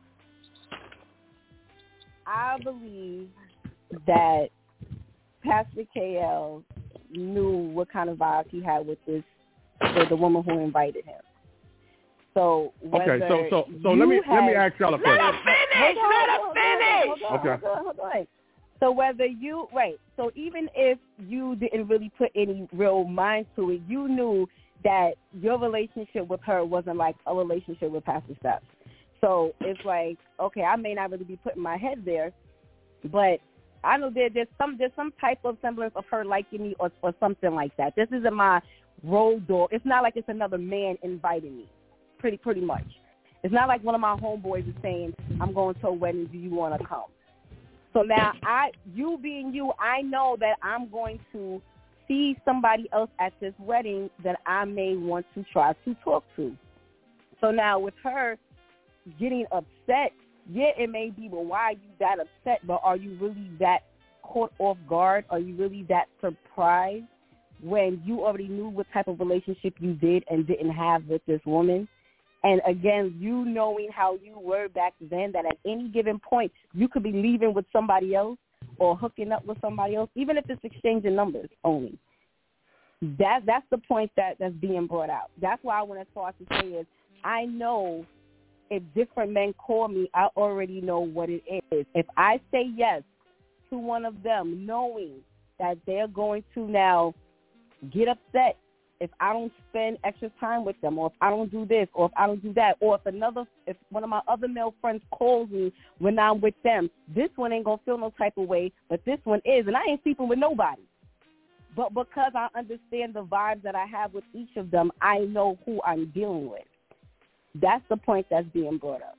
I believe that Pastor KL knew what kind of vibe he had with the woman who invited him. So okay, so let me ask y'all a question. Let her finish. Hold on. So so even if you didn't really put any real mind to it, you knew that your relationship with her wasn't like a relationship with Pastor Steph. So it's like, okay, I may not really be putting my head there, but I know there's some type of semblance of her liking me or something like that. This isn't my road dog. It's not like it's another man inviting me, pretty much. It's not like one of my homeboys is saying, I'm going to a wedding, do you want to come? So now, you being you, I know that I'm going to see somebody else at this wedding that I may want to try to talk to. So now with her getting upset, yeah, it may be, well, why are you that upset? But are you really that caught off guard? Are you really that surprised when you already knew what type of relationship you did and didn't have with this woman? And again, you knowing how you were back then, that at any given point you could be leaving with somebody else or hooking up with somebody else, even if it's exchanging numbers only. That's the point that's being brought out. That's why I went as far as to say is, I know if different men call me, I already know what it is. If I say yes to one of them, knowing that they're going to now get upset if I don't spend extra time with them, or if I don't do this, or if I don't do that, or if one of my other male friends calls me when I'm with them, this one ain't going to feel no type of way, but this one is, and I ain't sleeping with nobody. But because I understand the vibes that I have with each of them, I know who I'm dealing with. That's the point that's being brought up.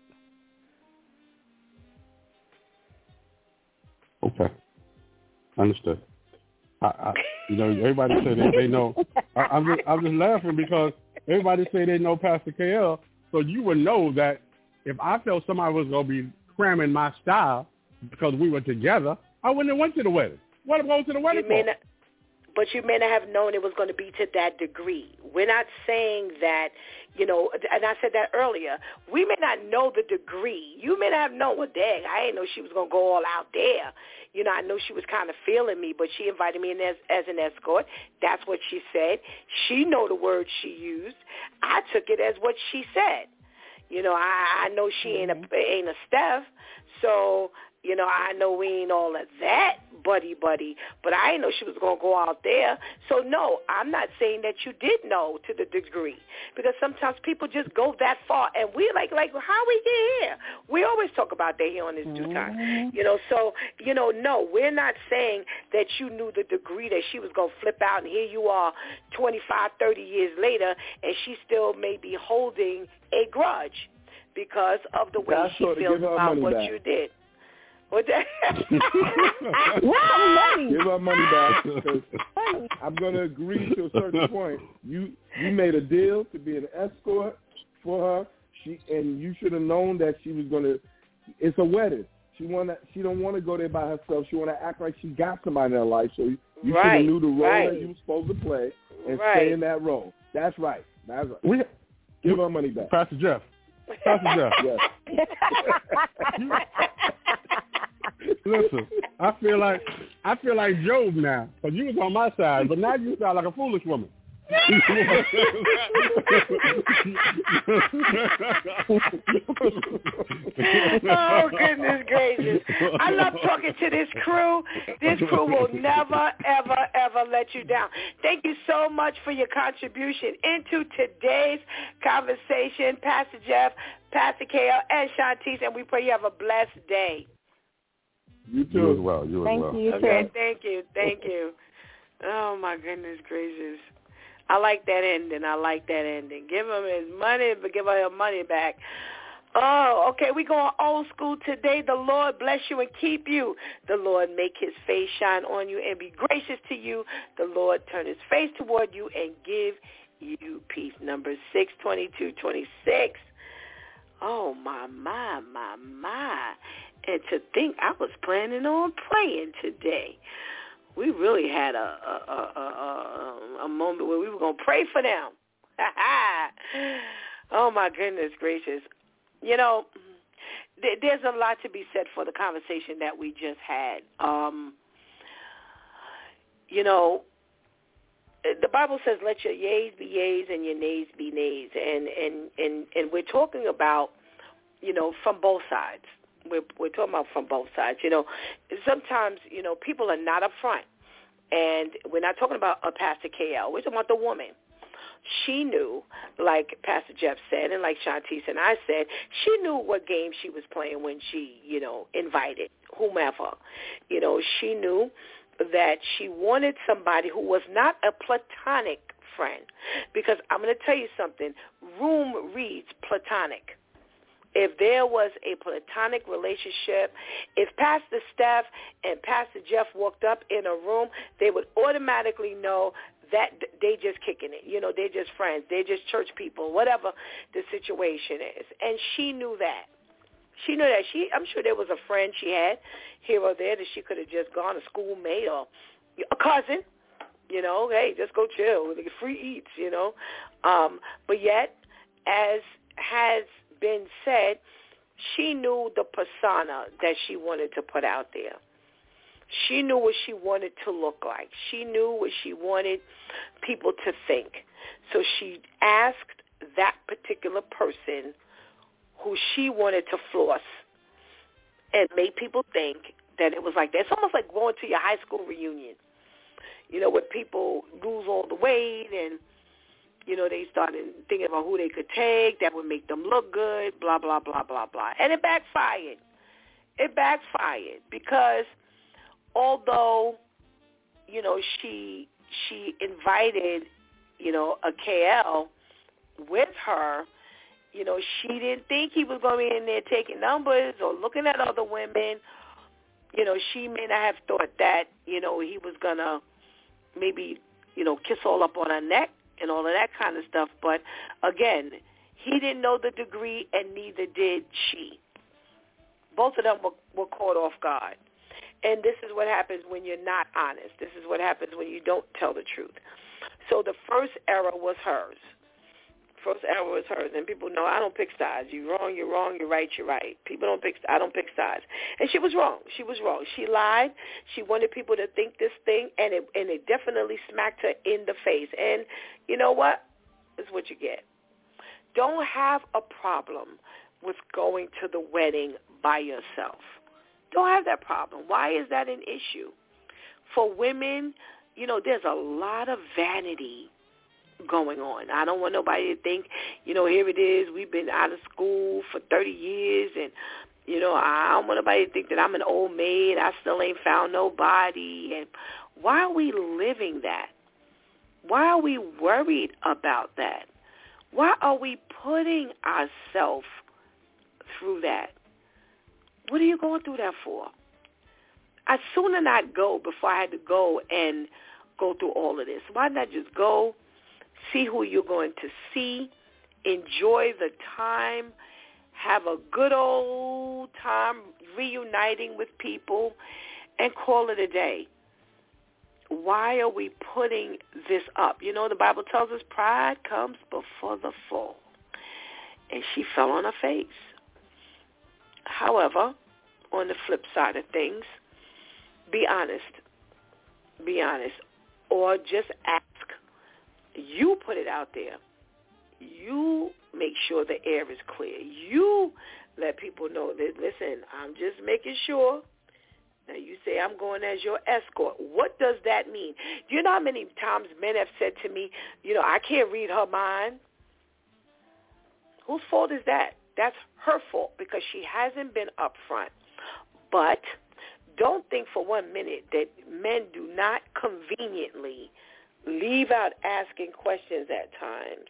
Okay. Understood. Everybody say they know. I'm just laughing because everybody say they know Pastor KL, so you would know that if I felt somebody was going to be cramming my style because we were together, I wouldn't have went to the wedding. What am I going to the wedding for? But you may not have known it was going to be to that degree. We're not saying that, and I said that earlier, we may not know the degree. You may not have known, well, dang, I didn't know she was going to go all out there. I know she was kind of feeling me, but she invited me in as an escort. That's what she said. She know the words she used. I took it as what she said. I know she ain't a Steph, so... I know we ain't all of that buddy, but I didn't know she was going to go out there. So, no, I'm not saying that you did know to the degree, because sometimes people just go that far, and we're like how we get here? We always talk about that here on this Due Time. So, no, we're not saying that you knew the degree that she was going to flip out, and here you are 25, 30 years later, and she still may be holding a grudge because of the way she feels about what you did. What that? Give her money back. I'm going to agree to a certain point. You made a deal to be an escort for her, and you should have known that she was going to. It's a wedding. She don't want to go there by herself. She want to act like she got somebody in her life. So you should have knew the role that you were supposed to play and stay in that role. That's right. Give her money back, Pastor Jeff. Yes. Listen, I feel like Job now, because you was on my side, but now you sound like a foolish woman. Oh, goodness gracious. I love talking to this crew. This crew will never, ever, ever let you down. Thank you so much for your contribution into today's conversation, Pastor Jeff, Pastor KL, and Shantice, and we pray you have a blessed day. You too. You as well. Thank you. Okay, thank you. Oh, my goodness gracious. I like that ending. Give him his money, but give her money back. Oh, okay, we going old school today. The Lord bless you and keep you. The Lord make his face shine on you and be gracious to you. The Lord turn his face toward you and give you peace. Number 62226. Oh, my. And to think I was planning on praying today. We really had a moment where we were going to pray for them. Oh, my goodness gracious. You know, there's a lot to be said for the conversation that we just had. You know, the Bible says, let your yeas be yeas and your nays be nays. And we're talking about, you know, from both sides. We're talking about from both sides. You know, sometimes, you know, people are not up front. And we're not talking about a Pastor KL. We're talking about the woman. She knew, like Pastor Jeff said, and like Shantice and I said, she knew what game she was playing when she, you know, invited whomever. You know, she knew that she wanted somebody who was not a platonic friend. Because I'm going to tell you something. Room reads platonic. If there was a platonic relationship, if Pastor Steph and Pastor Jeff walked up in a room, they would automatically know that they just kicking it. You know, they're just friends. They're just church people, whatever the situation is. And she knew that. She knew that. I'm sure there was a friend she had here or there that she could have just gone, a schoolmate or a cousin, you know, hey, just go chill. They get free eats, you know. But yet, as has been said, she knew the persona that she wanted to put out there. She knew what she wanted to look like. She knew what she wanted people to think. So she asked that particular person who she wanted to floss and make people think that it was like that. It's almost like going to your high school reunion, you know, where people lose all the weight and, you know, they started thinking about who they could take that would make them look good, blah, blah, blah, blah, blah. And it backfired. It backfired because although, you know, she invited, you know, a KL with her, you know, she didn't think he was going to be in there taking numbers or looking at other women. You know, she may not have thought that, you know, he was going to maybe, you know, kiss all up on her neck and all of that kind of stuff. But, again, he didn't know the degree and neither did she. Both of them were caught off guard. And this is what happens when you're not honest. This is what happens when you don't tell the truth. So the first error was hers. And people know I don't pick sides. You're wrong, you're right, you're right. I don't pick sides. And she was wrong. She lied. She wanted people to think this thing, and it definitely smacked her in the face. And you know what? This is what you get. Don't have a problem with going to the wedding by yourself. Don't have that problem. Why is that an issue? For women, you know, there's a lot of vanity going on. I don't want nobody to think, you know, here it is, we've been out of school for 30 years, and, you know, I don't want nobody to think that I'm an old maid, I still ain't found nobody. And why are we living that? Why are we worried about that? Why are we putting ourselves through that? What are you going through that for? I'd sooner not go before I had to go and go through all of this. Why not just go, see who you're going to see, enjoy the time, have a good old time reuniting with people, and call it a day. Why are we putting this up? You know, the Bible tells us pride comes before the fall. And she fell on her face. However, on the flip side of things, be honest. Be honest. Or just ask. You put it out there. You make sure the air is clear. You let people know that, listen, I'm just making sure. Now, you say I'm going as your escort. What does that mean? Do you know how many times men have said to me, you know, I can't read her mind? Whose fault is that? That's her fault because she hasn't been upfront. But Don't think for 1 minute that men do not conveniently leave out asking questions at times.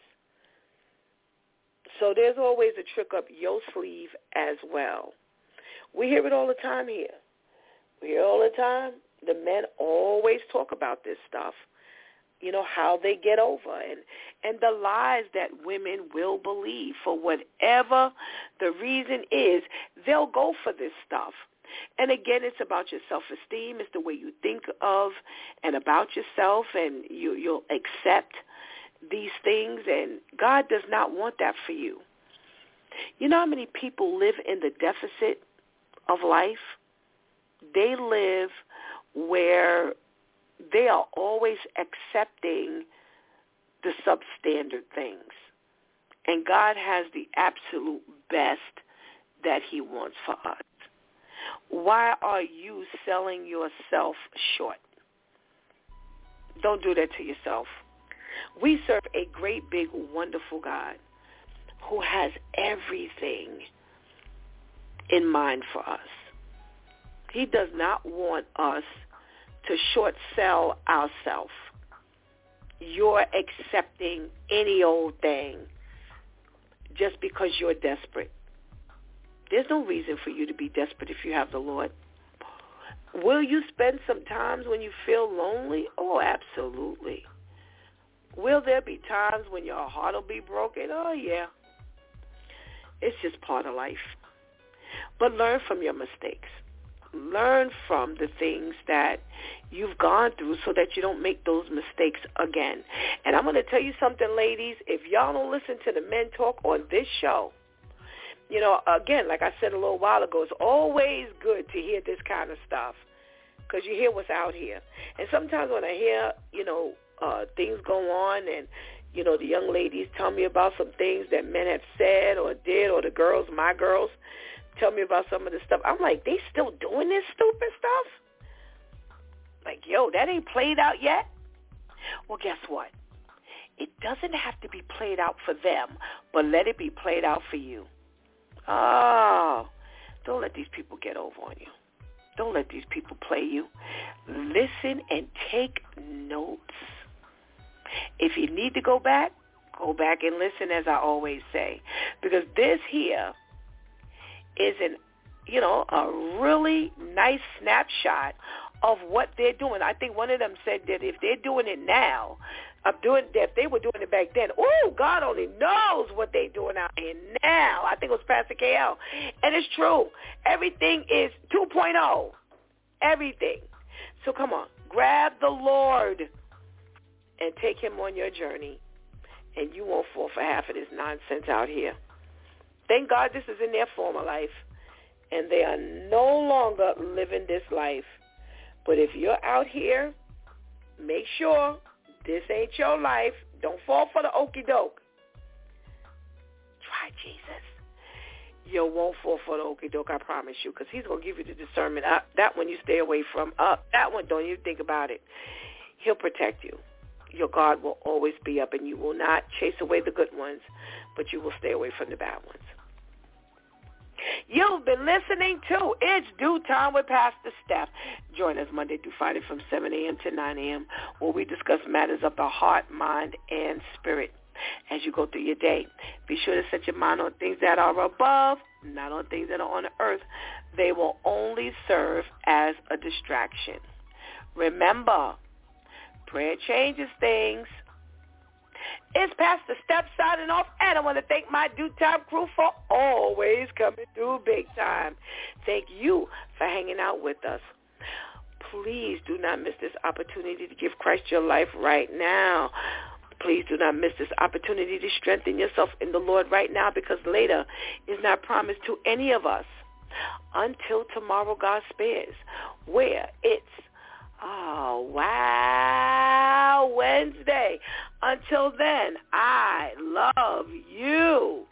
So there's always a trick up your sleeve as well. We hear it all the time here. We hear it all the time. The men always talk about this stuff, you know, how they get over and the lies that women will believe. For whatever the reason is, they'll go for this stuff. And again, it's about your self-esteem. It's the way you think of and about yourself, and you'll accept these things, and God does not want that for you. You know how many people live in the deficit of life? They live where they are always accepting the substandard things. And God has the absolute best that he wants for us. Why are you selling yourself short? Don't do that to yourself. We serve a great, big, wonderful God who has everything in mind for us. He does not want us to short sell ourselves. You're accepting any old thing just because you're desperate. There's no reason for you to be desperate if you have the Lord. Will you spend some times when you feel lonely? Oh, absolutely. Will there be times when your heart will be broken? Oh, yeah. It's just part of life. But learn from your mistakes. Learn from the things that you've gone through so that you don't make those mistakes again. And I'm going to tell you something, ladies. If y'all don't listen to the men talk on this show, you know, again, like I said a little while ago, it's always good to hear this kind of stuff because you hear what's out here. And sometimes when I hear, you know, things go on and, you know, the young ladies tell me about some things that men have said or did, or the girls, my girls, tell me about some of the stuff. I'm like, they still doing this stupid stuff? Like, yo, that ain't played out yet? Well, guess what? It doesn't have to be played out for them, but let it be played out for you. Oh, don't let these people get over on you. Don't let these people play you. Listen and take notes. If you need to go back and listen, as I always say, because this here is a really nice snapshot of what they're doing. I think one of them said that if they're doing it now, if they were doing it back then, oh, God only knows what they're doing out here now. I think it was Pastor KL. And it's true. Everything is 2.0. Everything. So come on, grab the Lord and take him on your journey, and you won't fall for half of this nonsense out here. Thank God this is in their former life, and they are no longer living this life. But if you're out here, make sure this ain't your life. Don't fall for the okie doke. Try Jesus. You won't fall for the okie doke, I promise you, because he's going to give you the discernment. That one you stay away from. That one, don't even think about it. He'll protect you. Your guard will always be up, and you will not chase away the good ones, but you will stay away from the bad ones. You've been listening to It's Due Time with Pastor Steph. Join us Monday through Friday from 7 a.m. to 9 a.m. where we discuss matters of the heart, mind, and spirit. As you go through your day, be sure to set your mind on things that are above, not on things that are on the earth. They will only serve as a distraction. Remember, prayer changes things. It's Pastor Steph signing off, and I want to thank my Due Time crew for always coming through big time. Thank you for hanging out with us. Please do not miss this opportunity to give Christ your life right now. Please do not miss this opportunity to strengthen yourself in the Lord right now, because later is not promised to any of us until tomorrow, God spares, where it's Wednesday. Until then, I love you.